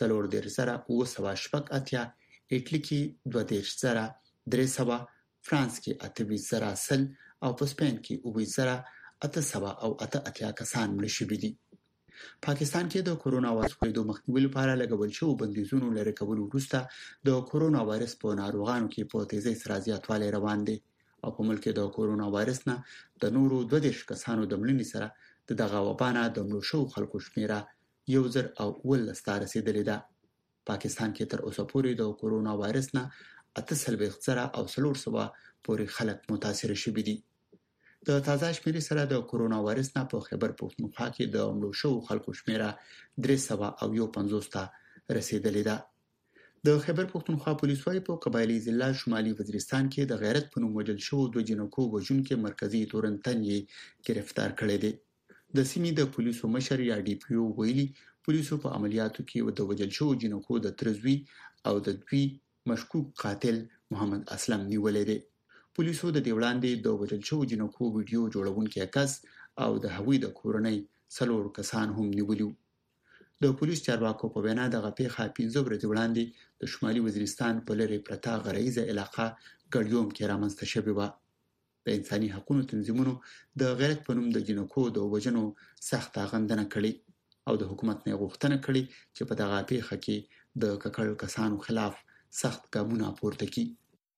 4,980 ایټلی کې 2,300 فرانس کې 28,000 او په سپین کې 8,880 کسان مړ شوي دي. پاکستان کې د کورونا وایرس خپرېدو مخنیوي لپاره لګول شوی بندیزونو لرې کولو وروسته د کورونا وایرس په ناروغانو کې په تیزی سره زیاتوالی روان دی او په ملک کې د کورونا وایرس نه د نورو 22 کسانو د مړینې سره دغه وبا نه د مړو شوو خلکو شمیره 1,019 ته رسیدلې ده. پاکستان کې تر اوسه پورې د کورونا وایرس نه 48,000 او 400 پورې خلک متاثر شوي دي. د تازه شمیرې سره د کورونا وایرس نه په خیبر پختونخوا کې د مړو شوو خلکو شمیره 350 ته رسیدلې ده. د خیبر پختونخوا پولیس وايي په قبایلی ضلع شمالي وزیرستان کې د غیرت په نوم وژل شوو 2 جنکو وژونکو مرکزی تورنتن یې گرفتار کړی دی. د سیمې د پولیسو مشر یا ډي پی او ویلي پولیسو په عملیاتو کې د وژل شوو جنکو د ترزوی او د دوی مشکوک قاتل محمد اسلم نیولې دی. پولیسو د دې وړاندې د وژل شوو جنکو ویډیو جوړونکي کس او د هغوی د کورنۍ 4 کسان هم نیولیو. د پولیس چارواکو په وینا دغه پیښه 15 ورځې وړاندې د شمالي وزیرستان په لری پرتا غریزه علاقه ګړیوم کې رامنځته شوې و. د انساني حقوقو تنظیمونو د غیرت په نوم د جنکو د وژنو سخت غندنه کړې او د حکومت نه غوښتنه کړې چې په دغه پیښه کې د ککړ کسانو خلاف سخت ګامونه پورته کړي.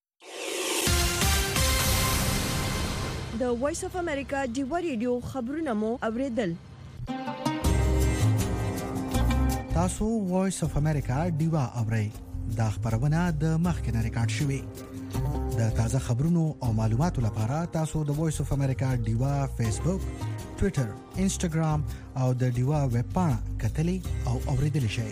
د وایس اف امریکا ډیو ریډیو خبرونه مو اوریدل. تاسو وایس اف امریکا ډیوا اورئ. دا خبرونه د مخکنه ریکارډ شوې. د تازه خبرونو او معلوماتو لپاره تاسو د وایس اف امریکا ډیوا فیسبوک، ټوئیټر، انسټاګرام او د ډیوا ویب پاڼه کتلې او اوریدل شئ.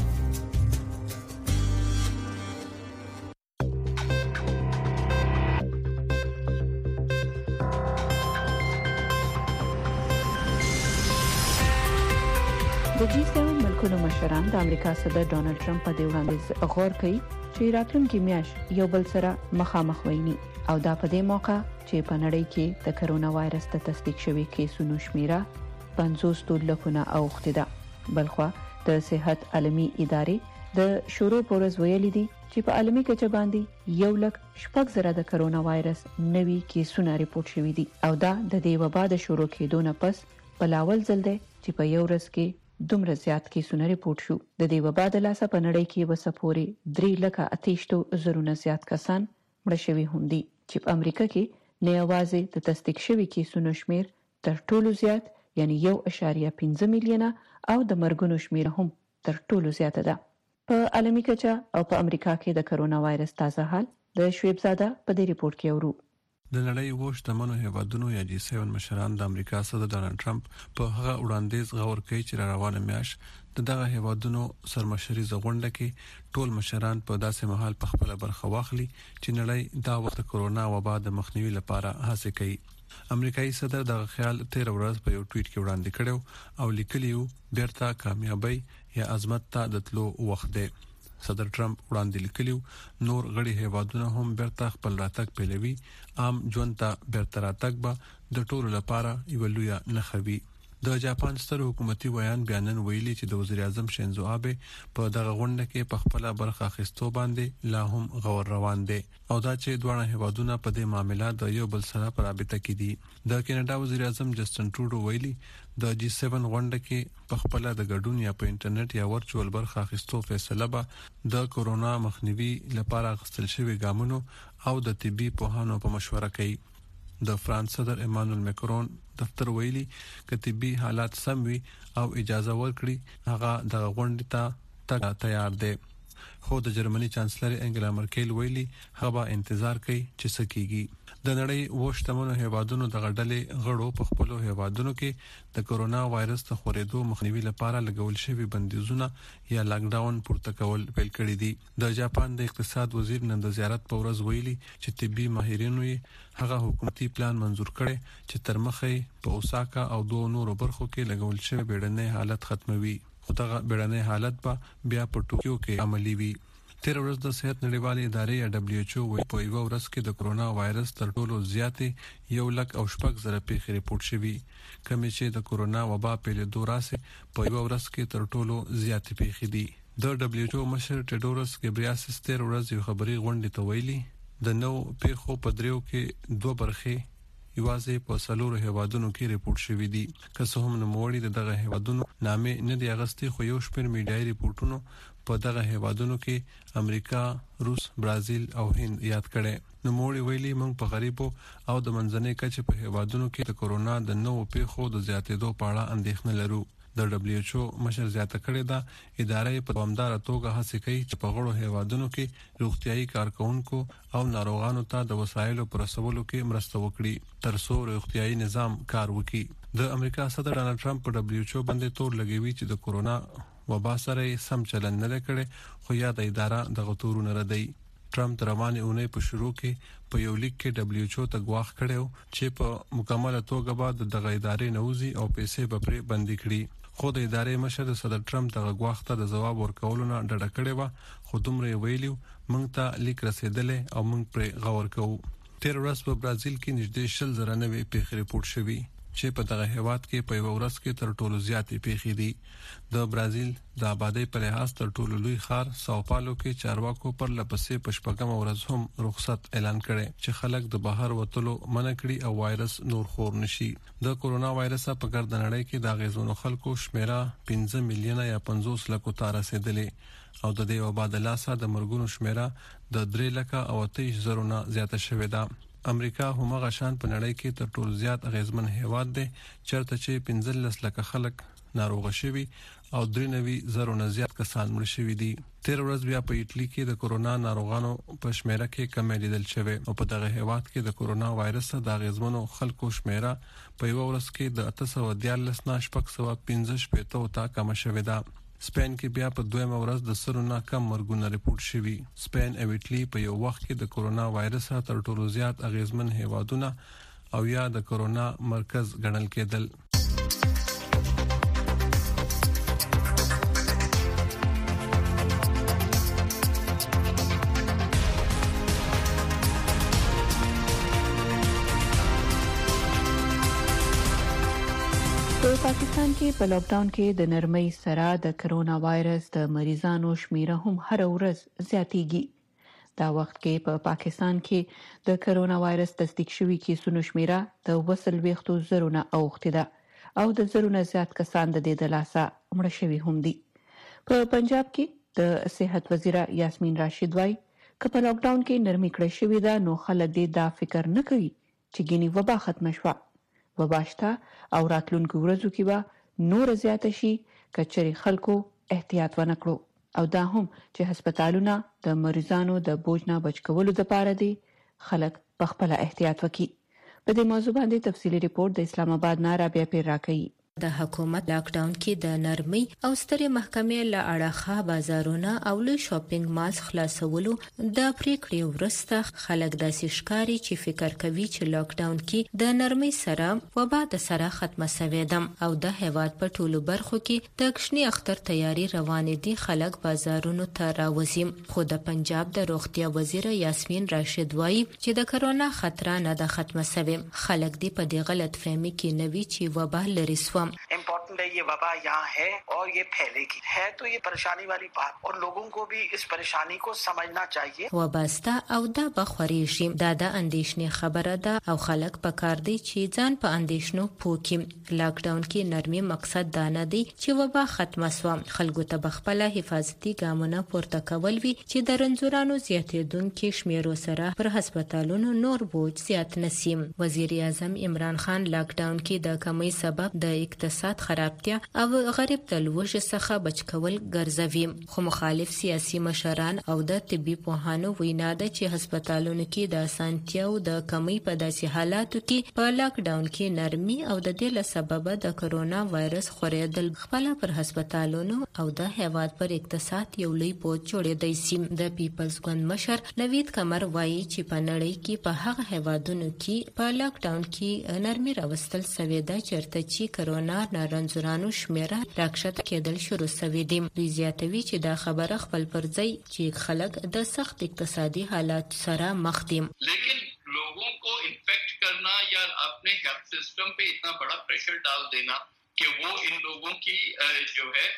د G7 ملکونو مشران د امریکا صدر ډونالد ټرمپ په دې وړاندیز غور کوي چې راتلونکي میاشت یو بل سره مخامخ ویني او دا په دې موقع چې په نړۍ کې د کرونا وایرس د تصدیق شوی کیسونو شمیره 50 لکونه اوخته ده. بلخوا د صحت عالمي ادارې د شروع پورز ویلي دي چې په عالمي کچه باندې 1,06,000 د کرونا وایرس نوي کیسونه ریپورت شوي دي او دا د دې وبا د شروع کېدو نه پس بلاول ځل دی چې په یو ورځ کې دومره زیات کیسونه ریپورت شو. د دې وبا د لاسه په نړۍ کې وسپوري 3,28,000 زیات کسان مړ شوي هم دي چې په امریکا کې نه یوازې د تصدیق شوی کیسونو شمیر تر ټولو زیات یعنی 1.5 میلیونه او د مرګونو شمیر هم تر ټولو زیاته ده. په عالمي کچه او په امریکا کې د کرونا وایرس تازه حال د شعیب زاده په دې ریپورت کې ورو. د نړۍ وشتمنو هیوادونو یا G7 مشران د امریکا صدر ډونالد ټرمپ په هغه وړاندیز غور کوي چې روانه میاشت دغه هیوادونو سرمشري زغونډه کې ټول مشران په داسې مهال په خپل برخه واخلي چې نړۍ دا وخت کرونا وبا د مخنیوي لپاره هڅه کوي. امریکایي صدر د خیال 13 ورځ په یو ټویټ کې وړاندې کړو او لیکلیو بیرته کامیابی یا عظمت ته د تلو وخت دی. صدر ټرمپ وړاندې لیکلیو نور غړي هیوادونه هم بیرته خپل راتګ پیلوي. عام ژوند ته بیرته راتګ به د ټولو لپاره یو لوی نخوي. د جاپان ستر حکومتي بیانن ویلي چې د وزیر اعظم شینزو آبه په دغه غونډه کې په خپل برخه اخیستو باندې لا هم غور روان دي او دا چې دوه هیوادونه په دې معاملې د یو بل سره په رابطه کې دي. د کینیډا وزیر اعظم جسټن ټروډو ویلي د G7 غونډه کې په خپل د ګډون یا په انټرنیټ یا ورچوال برخه اخیستو فیصله به د کورونا مخنیوي لپاره غوښتل شوی ګامونو او د طبي پوهانو په مشوره کوي. د فرانس صدر ایمانوئل ماکرون دفتر ویلي کتبي حالات سم وي او اجازه ورکړي هغه د غونډې ته تیار دی. خو د جرمني چانسلر انګلا مرکل ویلي هغه انتظار کوي چې سکیږي. د نړۍ وشتمنو هیوادونو د غړډلې غړو په خپل هیوادونو کې د کورونا وایرس د خورېدو مخنیوي لپاره لګول شوی بندیزونه یا لاک ډاون پورته کول پیل کړی دي. د جاپان د اقتصاد وزیر نن د زیارت په ورځ ویلي چې طبي ماهرینو یې هغه حکومتي پلان منزور کړي چې تر مخې په اوساکا او دوه نورو برخو کې لګول شوی بیړنی حالت ختموي. خو دا بیړنی حالت به بیا په ټوکیو کې عملی وي. تیر ورځ د صحت نړیوالې ادارې یا WHO وایي په یو ورځ کې د کورونا وایرس تر ټولو زیاتې 1,06,000 پیښې ریپورت شوي. کومې چې د کورونا وبا په لیدو راسي په یو ورځ کې تر ټولو زیاتې پیښې دي. د WHO مشر ټیډورس ګبریاسس تیر ورځ یو خبري غونډه ته ویلي د نو پیښو په دریو کې دوه برخې یوازې په سلورو هیوادونو کې ریپورت شوې دي. که څه هم نوموړي دغه هیوادونو نامې نه دی اغستې خو یو شمېر میډیایي ریپورتونو په دغه هیوادونو کې امریکا، روس، برازیل او هند یاد کړي. نوموړي ویلي موږ په غریبو او د منځنۍ کچې په هیوادونو کې د کورونا د نوو پیښو د زیاتېدو په اړه اندېښنه لرو. د WHO مشر زیاته کړې ده ادارې په دوامدار توګه هڅه کوي چې په غړو هیوادونو کې روغتيایي کارکونکو او ناروغانو ته د وسایلو پر رسولو کې مرسته وکړي تر څو روغتيایي نظام کار وکړي. د امریکا صدر ډانلډ ټرمپ په WHO باندې تور لګوي چې د کورونا وبا سره سم چلند نه کړي خو یا د اداره د غتورونه ردی. ټرمپ روانه اونۍ په شروع کې په یو لیک کې WHO ته غواخ کړو چې په مکمله توګه بعد دغه ادارې نوځي او پیسې به پرې بندي کړي. خو د ادارې مشر صدر ټرمپ دغه غواخ ته د جواب ورکولو نه ډډه کړې و خو دومره ویلیو موږ ته لیک رسیدلې او موږ پرې غور کوو. تیر ورځ په برازیل کې نږدې 100,000 پیښې ریپورت شوې چې په دغه هیواد کې په یو ورځ کې تر ټولو زیاتې پیښې دي. د برازیل د آبادی په لحاظ تر ټولو لوی ښار ساو پالو کې چارواکو پر لپسې پشپګم ورځ هم رخصت اعلان کړي چې خلک د بهر وتلو منع کړي او وایرس نور خور نشي. د کورونا وایرس په ګرد نړۍ کې د غیزونو خلکو شمیره 15 میلیونه یا 50 لکو ته رسیدلې او د دې وبا د لاسه د مرګونو شمیره د 3,28,000 نه زیاته شوې ده. امریکا همغه شان په نړۍ کې تر ټولو زیات غیزمن هیواد دی چرته چې 15 لک خلک ناروغ شوي او 93,000 نه زیات کسان مړ شوي دي. تیر ورځ بیا په ایټلی کې د کورونا ناروغانو په شمیره کې کمی لیدل شوی او په دغه هیواد کې د کورونا وایرس د غیزمنو خلکو شمیره په یو ورځ کې د 814 نه 615 ته کم شوی ده. سپین کې بیا په دویمه ورځ د سرو نه کم مرګونه ریپورت شوي. سپین او ایټلی په یو وخت کې د کورونا وایرس تر ټولو زیات اغیزمن هیوادونه او یا د کورونا مرکز ګڼل کېدل. په پاکستان کې په لاک ډاون کې د نرمۍ سره د کرونا وایرس د مریضانو شمیره هم هر ورځ زیاتېږي. دا وخت کې په پاکستان کې د کرونا وایرس تصدیق شوی کیسونو شمیره د 2,000 نه اوښتې ده او د 1,000 نه زیات کسان د دې د لاسه مړه شوي هم دي. په پنجاب کې د صحت وزیره یاسمین راشد وايي چې په لاک ډاون کې نرمي کړې شوې ده نو خلک دې دا فکر نه کوي چې ګینی وبا ختم شوه. وباشته او راتلونکو ورځو کې به نور زیات شي کچري خلکو احتیاط ونکړو او دا هم چې هسپتالونه د مریضانو د بوج نه بچ کولو لپاره دي خلک په خپل احتیاط وکړي. په دې موضوع باندې تفصیلی ریپورت د اسلام آباد نه رابعه پیر راکړي. د حکومت لاک ډاون کې د نرمۍ او سترې محکمې له اړخه بازارونه او لوی شاپینګ مالز خلاصولو د پریکړې وروسته خلک داسې ښکاري چې فکر کوي چې لاک ډاون کې د نرمۍ سره وبا د سره ختمه شوې ده او د هیواد په ټولو برخو کې د کښنی اختر تیاری روانې دي. خلک بازارونو ته راوځي خو د پنجاب د روغتیا وزیر یاسمین راشد وايي چې د کرونا خطر نه د ختمه شوې. خلک دې په دې غلط فهمي کې نوي چې وبا لري سو. Important नहीं ये वबा यहाँ है और ये फैलेगी है तो ये परेशानी वाली बात और लोगों को भी इस परेशानी को समझना चाहिए। وباستا او دا بخوريشي دا د اندیشنې خبره ده او خلک پکار دي چې ځان په اندیشنو پوکي. لاک ډاون کې نرمي مقصد دا نه دی چې وبا ختمه سو، خلکو ته بخپله حفاظتي ګامونه پورته کول وي چې د رنځورانو زیاتېدونکو شمیرو سره پر هسپتالونو نور بوج زیات نسیم. وزیر اعظم عمران خان لاک ډاون کې د کمی سبب د اقتصاد خرابتیا او غریب د لوږې څخه بچ کول ګرځوي، خو مخالف سیاسي مشران او د طبي پوهانو وینا ده چې هسپتالونو کې د اسانتیاو د کمی په داسې حالاتو کې په لاک ډاون کې نرمي او د دې له سببه د کرونا وایرس خورېدل خپل پر هسپتالونو او د هیواد پر اقتصاد یو لوی بوج جوړېدای شي. د پیپلز ګوند مشر نوید کمر وایي چې په نړۍ کې په هغه هیوادونو کې په لاک ډاون کې نرمي راوستل سوې ده چیرته چې کرونا نارنځورانو شمیره راکښته کېدل شروع سوې دي. دوی زیاتوي چې دا خبره خپل پر ځای چې خلک د سخت اقتصادي حالات سره مخ دي. लेकिन लोगों को इन्फेक्ट करना या अपने हेल्थ सिस्टम पे इतना बड़ा प्रेशर डाल देना कि वो इन लोगों की जो है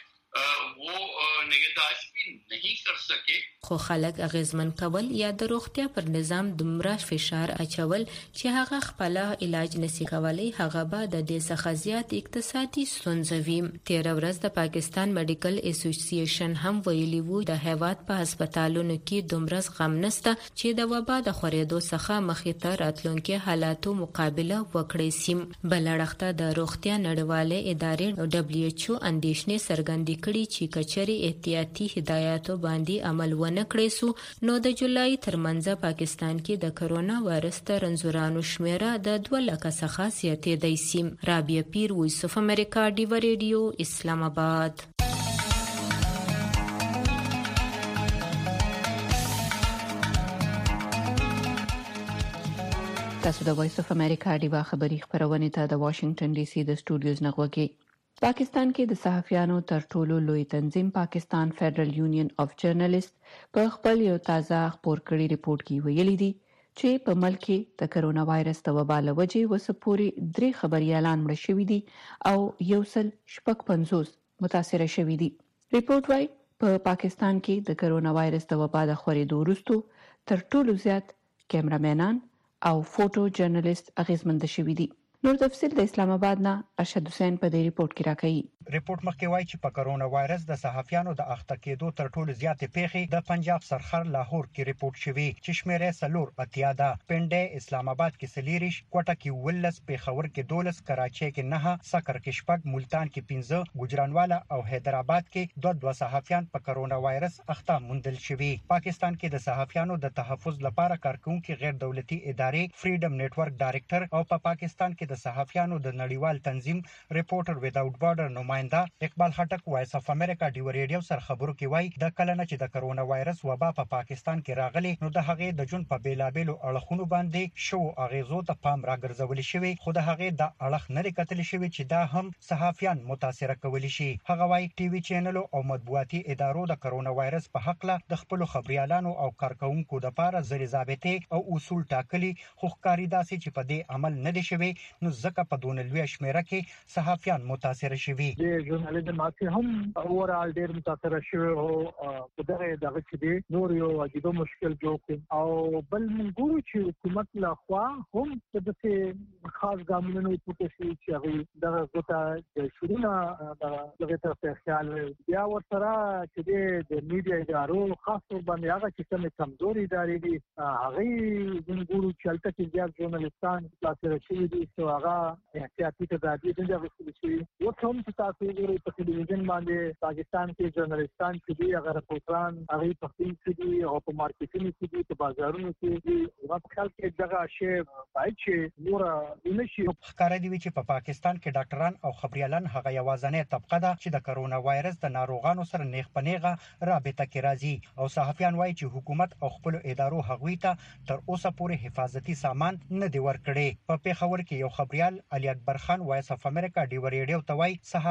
वो نگهداشت नहीं कर सके. خو خلک اغیزمن کول یا د روغتیا پر نظام دومره فشار اچول چې هغه خپل علاج نشي کولای، هغه به د دې څخه زیات اقتصادي ستونزې وي. 13 ورځ د پاکستان میډیکل اسوسییشن هم ویلي وو د هیواد په هسپتالونو کې دومره غم نشته چې د وبا د خورېدو څخه مخې ته راتلونکي حالاتو مقابله وکړي سیم. بلړخته د روغتیا نړیواله ادارې WHO اندیشنې څرګندې کړي چې کچري احتیاطي هدایاتو باندې عمل ونه کړی سو نو د جولای ترمنځ پاکستان کې د کرونا وایرس تر رنځورانو شمیره د 2 لک څخه زیاتېدای سي. رابعه پیر، وایس اف امریکا، ډیو ریډیو، اسلام آباد. تاسو د وایس اف امریکا ډیوا خبری خبرونه ته د واشنگټن ډي سي د سټوډیوز نغوږی. پاکستان کې د صحافیانو تر ټولو لوی تنظیم پاکستان فدرل یونین اف جرنالست په خپل یو تازه خبر کړي ریپورت کې ویلي دي چې په ملک کې د کرونا وایرس د وبا له وجې وسپوري 3 خبريالان مړ شوي دي او 150 متاثر شوي دي. ریپورت وايي په پاکستان کې د کرونا وایرس د وبا د خورېدو وروسته تر ټولو زیات کیمرامینان او فوټو جرنالست اغیزمند شوي دي. نور تفصیل د اسلام آباد نه ارشد حسین په دې ریپورت کې راکړي. ریپورت مخکې وایي چې په کرونا وایرس د صحافیانو د اخته کېدو تر ټولو زیاتې پیښې د پنجاب سرخر لاهور کې ریپورت شوي چې شمیره 4 ده. پنډه اسلام آباد کې 4، کوټه کې 19، پیښور کې 12، کراچۍ کې 9، سکر کې 7، ملتان کې 15، ګوجرانوالا او حیدرآباد کې 2 صحافیان په کرونا وایرس اخته موندل شوي. پاکستان کې د صحافیانو د تحفظ لپاره کارکونکو غیر دولتي ادارې فریډم نتورک ډایریکټر او په پاکستان کې د صحافیانو د نړیوال تنظیم ریپورټر ویداوټ بارډر نمائنده اقبال خټک وایس اف امریکا ډیو ریډیو سره خبرو کې وایي د کلنه چې د کرونا وایرس وبا په پاکستان کې راغلی نو د هغې د جون په بیلابېلو اړخونو باندې شو اغیزو ته پام راګرځول شوی، خو د هغې د اړخ نه کتل شوی چې دا هم صحافیان متاثر کولی شي. هغه وایي ټي وي چینلو او مطبوعاتي ادارو د کرونا وایرس په حق له د خپل خبريالانو او کارکونکو د لپاره ځری ضابطه او اصول ټاکلي، خو ښکاری داسې چې په دې عمل نه دي شوی نو ځکه په دون لوی شمیره کې صحافیان متاثر شوي. ژورنالیزم ماته هم اورال ډیر متاثر شوی او په دغه کې دي نور یو عجیب مشکل جوړ او بل موږ ګورو چې حکومت لا خوا هم د دې خاص ګامونو په کې چې هغه دغه غوټه د شورونه دغه طرف خیال بیا ورسره چې د میډیا ادارو خاص باندې هغه چې کوم کمزوري ادارې دي هغه موږ ګورو چې البته چې زیات ژورنالیستان متاثر شوي دي او هغه احتیاطي تدابیر څنګه وکړي شي. یو کوم چې تاسو ګورئ په ټلویزیون باندې پاکستان کې ژورنالیستان چې دي هغه رپورټران هغه په فلم کې دي او په مارکیټینګ کې دي په بازارونو کې دي او په خلک کې دغه شی باید چې نور نشي. ښکارا دی چې په پاکستان کې ډاکټران او خبريالان هغه یوازنې طبقه ده چې د کرونا وایرس د ناروغانو سره نیغ پنیغه رابطه کې راځي او صحافیان وایي چې حکومت او خپل ادارو هغوی ته تر اوسه پورې حفاظتي سامان نه دی ورکړي. په پیښور کې یو خبريال علي اکبر خان وایس اف امریکا ډیو ریډیو ته وایي صحافي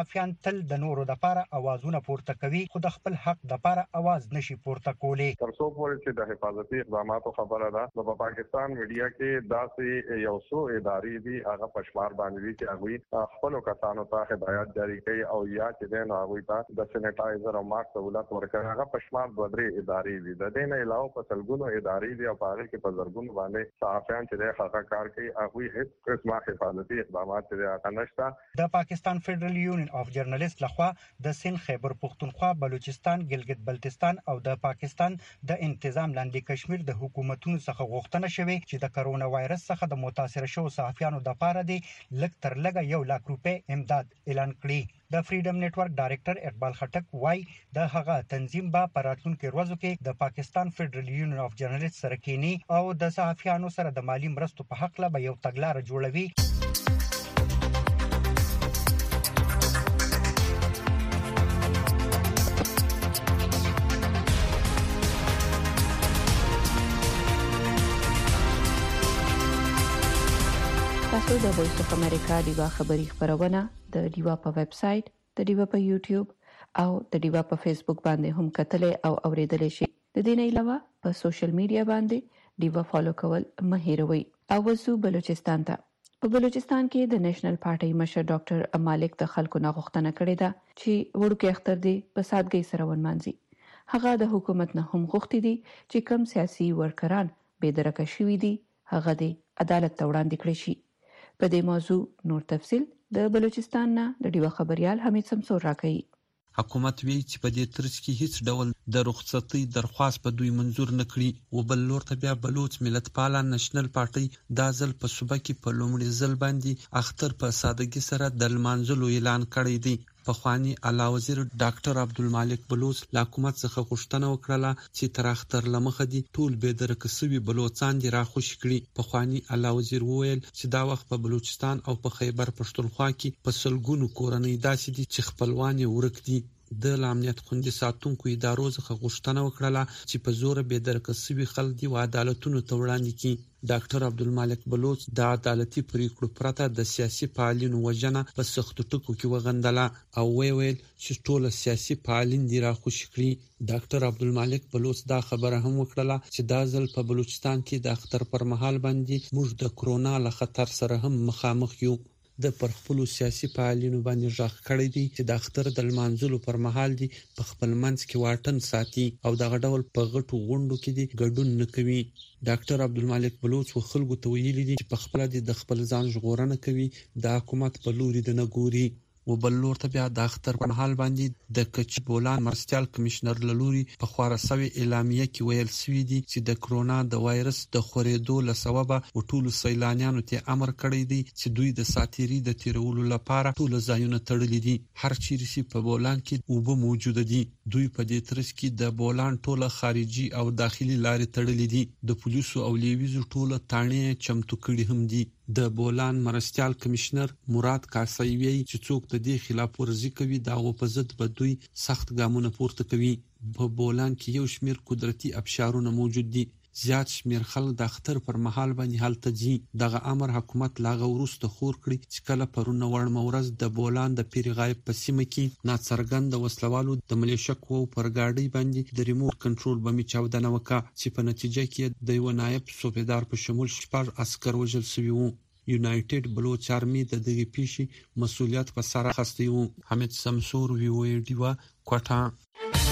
صحافیان تل د نورو د لپاره اوازونه پورته کوي خو د خپل حق د لپاره اوواز نشي پورته کولی. تر څو پورې چې د حفاظتي اقداماتو خبره ده نو په پاکستان میډیا کې داسې یو څو ادارې دي هغه پښمار باندې چې هغه خپل کسانو ته هدایت جاری کوي او یا چې د هغه ته د سینیټایزر او ماسک سہولت ورکړي هغه پښمار دوه درې ادارې دي. د دې نه علاوه په سلګونو ادارې دي او په هغه کې په زرګونو باندې صحافیان چې هغه کار کوي هغه هیڅ قسمه حفاظتي اقدامات چې نشته. د پاکستان فدرال یونین اف جرنالست لخوا د سند خیبر پختونخوا بلوچستان ګلګت بلتستان او د پاکستان د انتظام لاندې کشمیر د حکومتونو څخه غوښتنه شوې چې د کرونا وایرس څخه د متاثر شوو صحافیانو د لپاره د لږ تر لږه 1 لک روپۍ امداد اعلان کړی. د فریډم نتورک ډایریکټر اقبال خټک وای د هغه تنظیم به په راتلونکو ورځو کې د پاکستان فدرال یونین اف جرنالست سره کینی او د صحافیانو سره د مالی مرستو په حق لا به یو تګلارې جوړوي. تاسو د وایس اف امریکا دیوا خبری خبرونه د دیوا په ویب سټ، د دیوا په یوټیوب او د دیوا په فیسبوک باندې هم کتلې او اوریدلې شي. د دې نه علاوه په سوشل میډیا باندې دیوا فالو کول مه هیروئ. او وسو بلوچستان ته په بلوچستان کې د نېشنل پارټي مشر ډاکټر مالک د خلکو نه غوښتنه کړې ده چې وړوکی اختر دی په سادګۍ سره ونمانځي. هغه د حکومت نه هم غوښتي دي چې کم سیاسي ورکران بې درکه شوي دي هغه د عدالت ته وړاندې کړي شي. په دې موضوع نور تفصيل د بلوچستان نه د دیوا خبريال حمید سمسور راکړي. حکومت وی چې په دې ترڅ کې هیڅ ډول د رخصتۍ درخواست په دوی منزور نکړي او بل لور ته بیا بلوچ ملت پاله نېشنل پارټي دا ځل په صوبه کې په لومړي ځل باندې اختر په سادګۍ سره د لمانځلو اعلان کړی دی. پخوانی اعلی وزیر ډاکټر عبدالمالک بلوچ له حکومت څخه غوښتنه وکړه چې تر اختر لمخه دي ټول به درکه سوي بلوچستان دی راخوش کړي. پخوانی اعلی وزیر وویل چې دا وخت په بلوچستان او په خیبر پښتونخوا کې په سلګونو کورنۍ داسې دي چې خپلوان یې ورک دي. د امنیت خوندي ساتونکو ادارو څخه غوښتنه وکړه چې په زور به درکه سوي خلک دی و عدالتونو ته وړاندې کړي. ډاکټر عبدالمالک بلوچ د عدالتي پریکړو پرته د سیاسي فعالینو وژنه په سختو ټکو کې وغندله او ویل چې ټول سیاسي فعالین دی راخوش کړي. ډاکټر عبدالمالک بلوچ دا خبره هم وکړه چې دا ځل په بلوچستان کې د اختر پر مهال باندې موږ د کرونا له خطر سره هم مخامخ یو. د پر خپل سیاسي فعالینو باندې ځخ کړی دي چې د اختر د لمانځلو پر مهال دي په خپل منځ کې واټن ساتي او د غډول په غټو غونډو کې دي ګډون نه کوي. ډاکټر عبدالمالک بلوچ خلکو ته ویلي دي چې په خپل د خپل ځان ژغورنه کوي د حکومت په لوري د نګوري. و بل لور ته بیا د اختر په حال باندې د کچ بولان مرستيال کمشنر لوري په خواره سوي اعلامیه کې ویل سوي دي چې د کرونا د وایرس د خورېدو له سببه ټول سیلانیانو ته امر کړی دی چې دوی د ساتيري د تیرولو لپاره ټول ځایونه تړلي دي. هر چیرې چې په بولان کې اوبه موجود دي دوی په دې ترڅ کې د بولان ټوله خارجي او داخلي لارې تړلي دي. د پولیسو او لیویزو ټوله تانې چمتو کړي هم دي. د بولان مرستيال کمشنر مراد کاسایوي چې څوک د دې خلاف ورزي کوي داغه په ضد به دوی سخت ګامونه پورته کوي. په بولان کې یو شمیر قدرتي ابشارونه موجود دي. زیات شمیر خلک د اختر پر مهال باندې حالت ځي. دغه امر حکومت لاغه ورسته خور کړی چې کله پرونه وړ مورز د بولان د پیرغایب په سیمه کې ناڅرګند وسلوالو د ملیشکو پر گاډي باندې د ریموټ کنټرول بمي چاودنه وکړه چې په نتیجه کې د یو نایب صوبیدار په شمول 6 عسكر وژل شوي وو. یونایټډ بلوچ آرمي د دغه پیښې مسؤلیت په سر اخیستی وو. حمید سمسور وی ډیوا کوټه.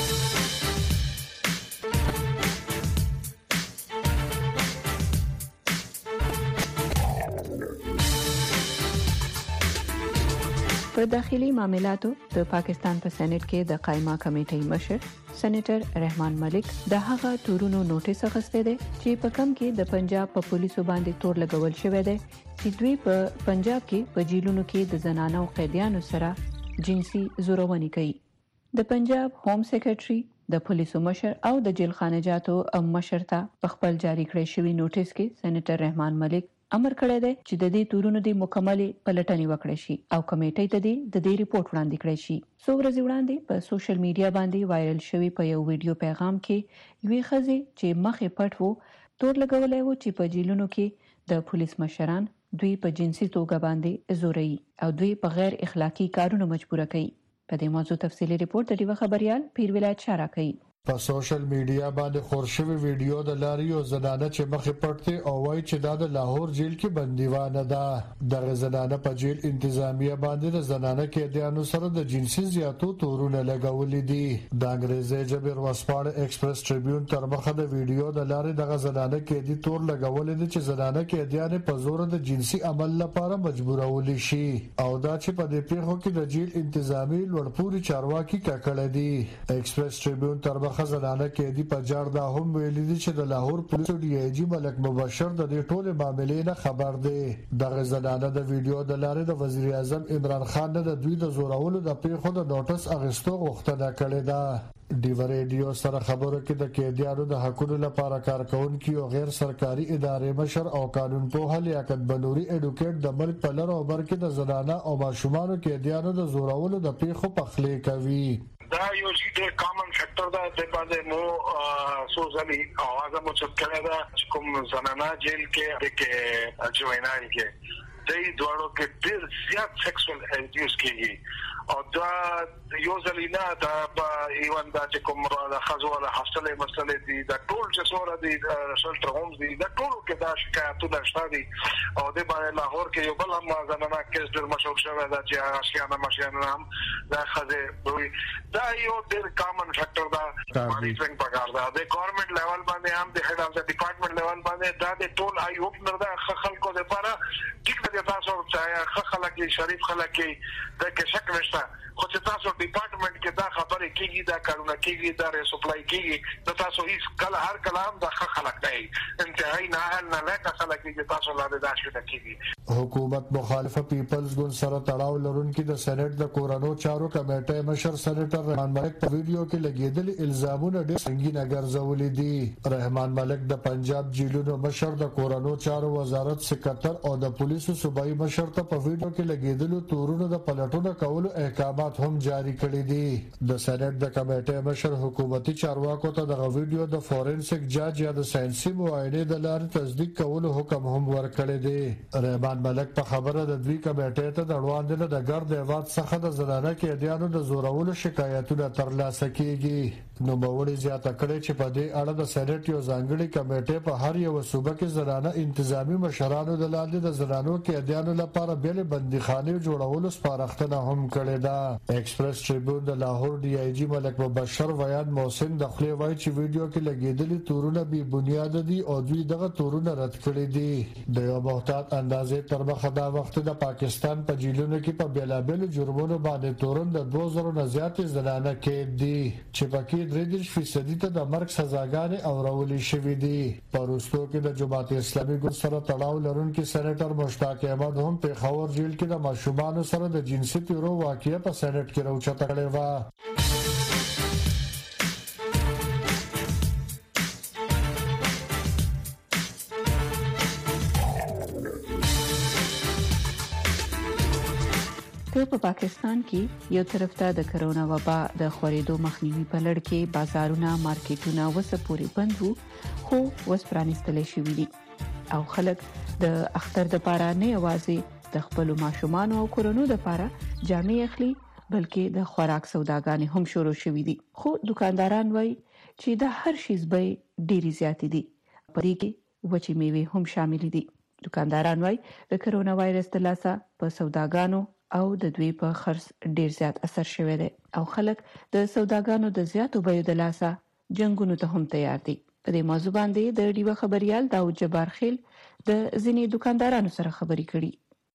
په داخلي معاملاتو د پاکستان په سېنات کې د قائمه کمیټې مشر سېنیټر رحمان ملک د هغه تورونو نوټیس اخیسته دی چې په کم کې د پنجاب په پولیسو باندې تور لګول شوی دی چې دوی په پنجاب کې په جیلونو کې د زنانو قیدیانو سره جنسي زورونی کوي. د پنجاب هوم سیکریټري د پولیسو مشر او د جیل خانجاتو مشر ته په خپل جاری کړی شوی نوټیس کې سېنیټر رحمان ملک امر کړی دی چې د دې تورونو د مکمل پلټنې وکړي شي او کمیټې ته د دې ریپورت وړاندې کړي شي. څو ورځې وړاندې په سوشل میډیا باندې وایرل شوی په یو ویډیو پیغام کې یوې ښځې چې مخې پټ وو تور لګولای وو چې په جیلونو کې د پولیس مشران دوی په جنسي توګه باندې زوري او دوی په غیر اخلاقی کارونو مجبور کوي. په دې موضوع تفصیلی ریپورت د ډیوه خبريال پیر ولایت شارع کوي. په سوشل میډیا باندې خور شوی ویډیو د لاري او زنانه چې مخې پټه او وایي چې دا د لاهور جیل کې بندیوانه ده. د زنانه په جیل انتظامیه باندې د زنانه قیدیانو سره د جنسي زیاتو تورونه لګولې دي. د انګریزي جبر وسپاړه ایکسپریس ټریبیون تر مخه د ویډیو د لاري د زنانه قیدی تور لګولې دي چې زنانه قیدیان په زور د جنسي عمل لپاره مجبورول شي او دا چې په دې پیښو کې د جیل انتظامی لوړپوړي چارواکي ککړه دي. ایکسپریس ټریبیون تر خزانه قیدی په جار دا هم ویلي دي چې د لاهور پولیسو ډي آی جی ملک مبشر د دې ټول معاملې نه خبر دی. د زنانه د ویډیو د لارې د وزیر اعظم عمران خان نه د دوی د زورولو د پیښو د نوټس اغستو غوښتنه کړې ده. ډیو ریډیو سره خبرو کې د قیدیانو د حقوقو لپاره کارکونکو او غیر سرکاري ادارې مشر او قانون پوه لیاقت بنوري اډوکیټ د ملک په لر او بر کې د زنانه او ماشومان قیدیانو د زورولو د پیښو پخلي کوي. دا یو چې کامن فیکٹر دا د باندې مو سوزالي اواز مو چکه دا کوم زنانه جیل کې جوینای کې د دوړو کې ډیر زیات سیکسوال ابیوز کیږي او دا یو ځلینا دا ایوان دا چې کوم را خزو ولا حاصله مسلې دي دا ټول چې سره دي شلټر هومز دي دا ټول کې دا شکایتونه شته دي او د باندې لاهور کې یو بل هم زنانه کیس ډیر مشهور شوی دا چې اشیانه ماشینه هم دا خزه دوی دا یو ډیر کامن فیکٹر دا مانیټرینګ پکار دا د ګورنمنت لیول باندې هم د هډ اف د ډپارټمنټ لیول باندې دا د ټول آی اوپنر دا خلکو لپاره ټیک د تاسو چې خلک شریف خلک دا کې شک نشته خو چې تاسو ډپارټمنټ کې دا خبره کیږي دا کارونه کیږي دا ریسپلای کیږي نو تاسو هیڅ کله هر کلام د خلک نه انتهایی نه حل نه لکه خلک چې تاسو لاندې دا شته کیږي. حکومت مخالفه پیپلز ګوند سره تړاو لرونکي د سېنات د کورونو چارو کمیټې مشر سېنیټر رحمان ملک په ویډیو کې لګیدل الزامونه ډېر سنگینه ګرځولې دي. رحمان ملک د پنجاب جیلونو مشر د کورونو چارو وزارت سکرټر او د پولیسو صوبایي مشر ته په ویډیو کې لګیدل تورونو د پلټونو کولو احکامات هم جاری کړی دي. د سېنات د کمیټې مشر حکومتي چارواکو ته د ویډیو د فورنسیک جاج یا د ساينسي معاینې د لارې تصدیق کولو حکم هم ورکړی دی. رحمان ملک په خبره د دوی کمیټې ته د وړاندې د ګرد هیواد څخه د زنانه قیدیانو د زورولو شکایتونه ترلاسه کیږي. نو موري زیاته کړي چې په دې اړه د سېنات یو ځانګړي کمیټې په هر یو صوبه کې زنانه انتظامی مشرانو د لاندې د زنانو قیدیانو لپاره بیل بندیخانه جوړولو سپارښتنه هم کړې ده. ایکسپریس ټریبیون د لاهور ډي آی جی ملک مبشر ویان محسن د خپل وایي چې ویډیو کې لګیدلي تورونه بي بنیاد دي او دوی دغه تورونه رد کړي دي. د یو محتاط اندازې تر مخه دا وخت د پاکستان په جیلونو کې په بیلابل جرمونو باندې تورن د 2000 نه زیات زنانه کې دي چې پکې 3% ته د مرګ سزاګانې اورولې شوې دي. پروستو کې د جماعت اسلامي ګوند سره تړاو لرونکي سېنیټر مشتاق احمد هم په خاور جیل کې د ماشومان سره د جنسي تیرو واقعې په سېنیټ کې راوچته کړې و. په پاکستان کې یو طرف ته د کرونا وبا د خورېدو مخنیوي په لړ کې بازارونه مارکیټونه وسپوري بند وو خو وس پرانستل شوي دي او خلک د اختر د پاره نه یوازې د خپل ماشومان او کورونو د پاره جامې اخلي بلکې د خوراک سوداګانې هم شروع شوي دي. خو دکانداران وایي چې د هر شي زبې ډېری زیات دي په دې کې وچې میوې هم شامل دي. دکانداران وایي د کرونا وایرس د لاسه په سوداګانو او د دوی په خرڅ ډیر زیات اثر شوی دی او خلک د سوداګانو د زیاتو بیو د لاسه جنگونو ته هم تیار دي. په دې موضوع باندې د ډیوه خبريال داود جبار خیل د ځینې دکاندارانو سره خبرې کړي.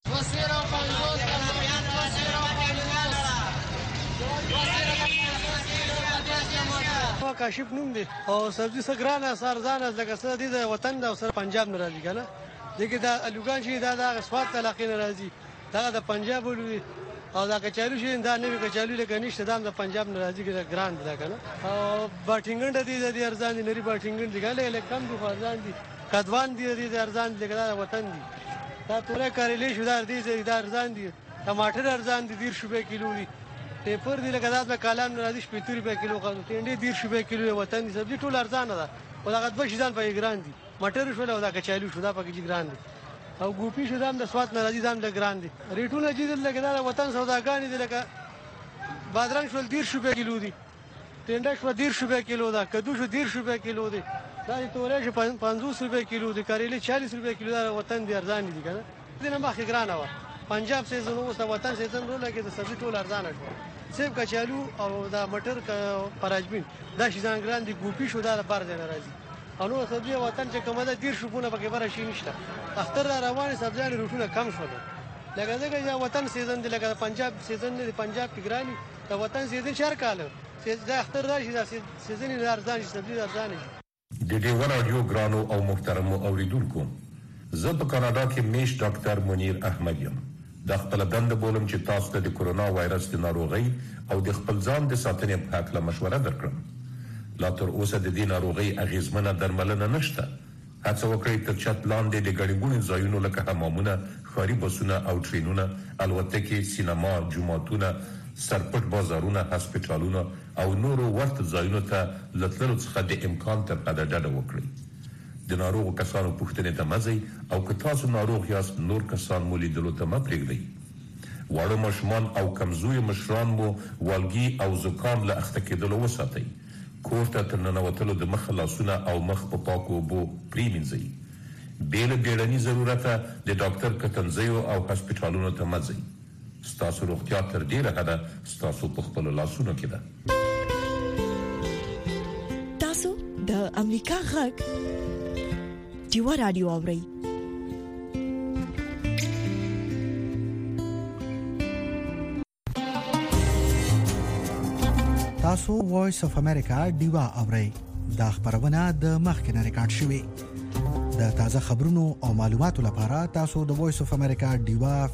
کاشف نوم دی او سبزی سګرانه سارزانه لکه څه دي د وطن د سره پنجاب نه راځي کنه دغه د الوګان شي دا د اسفات علاقې نه راځي دا د پنجاب ولوي او دا کچالو شي دا نه کچالو لکه نشته دا د پنجاب نه راځي کې ګران دی کنه او باټینګن د ارزان دي نری باټینګن دي ګاله کم دي ارزان دي کدوان دي د ارزان دي د وطن دي دا توره کارلې شو دا ارزان دي ټماټر ارزان دي 100 روپے کیلو دي پیپر دی لکه دا په کالم نه راځي 70 روپے کیلو غواړي ټینډې 100 روپے کیلو وطن دي سبزی ټول ارزان ده او دا غد به شیدان په ګران دي مټر شو له دا کچالو شو دا په کې ګران دي او ګوپی شو دام د سواد ناراضي دام د ګران دي ریټونه چې د لګا د وطن سوداګانی دي لکه بادرنګ شول 1.5 روپے کیلو دي ټنډه شو 1.5 روپے کیلو دا کدو شو 1.5 روپے کیلو دي دا تورې شو 50 روپے کیلو دي کاریلي 40 روپے کیلو دا وطن دي ارزان دي کنه دنه مخه ګرانه و پنجاب سیزن اوس وطن سیزن رو لګي د سبزی ټول ارزان شو سیب کچالو او دا مټر پراجبین دا شي ځان ګران دي ګوپی شو دا بار دی ناراضي انو سبزی وطن چې کومه ده 1.5 روپونه پکې بره شي نشته اختر روانه سبزیان روټونه کم شول لکه څنګه چې وطن سیزن دی لکه پنجاب سیزن دی پنجاب پګرانی دا وطن سیزن 4 کال دا اختر راشي دا سیزن ارزان شي سبزی ارزان شي د دې ورادیو ګرانو او محترم اوریدونکو زه په کاناډا کې میش ډاکټر منیر احمد یم د خپل دند بولم چې تاسو ته د کورونا وایرس د ناروغي او د خپل ځان د ساتنې په اړه مشوره درکړم لا تر اوسه د دې ناروغي اغیزمنه درملنه نشته هڅه وکړئ تر چت لاندې د ګډوډو ځایونو لکه حمامونه ښاري بسونه او ټرینونه الوتکې سینما جوماتونه سرپټ بازارونه هسپتالونه او نورو ورته ځایونو ته لتلو څخه د امکان تر حده ډډه وکړئ د ناروغ کسانو پوښتنې ته مزئ او که تاسو ناروغ یاست نور کسان مو لیدلو ته مه پرېږدئ واړه ماشومان او کمزوري مشران مو والګي او زکام له اخته کېدلو وساتئ کور ته تر ننوتلو د مخ لاسونه او مخ په پاکو اوبو پریمنځئ بې له بیړني ضرورته د ډاکټر کتنځیو او هسپتالونو ته مه ځئ ستاسو روغتیا تر ډېره حده ستاسو په خپلو لاسونو کې ده تاسو د امریکا غږ ډیوا رادیو اورئ تاسو وایس اف امریکا ډیوا اورئ دا خبرونه د مخکنه ریکارډ شوې د تازه خبرونو او معلوماتو لپاره تاسو د وایس اف امریکا ډیوا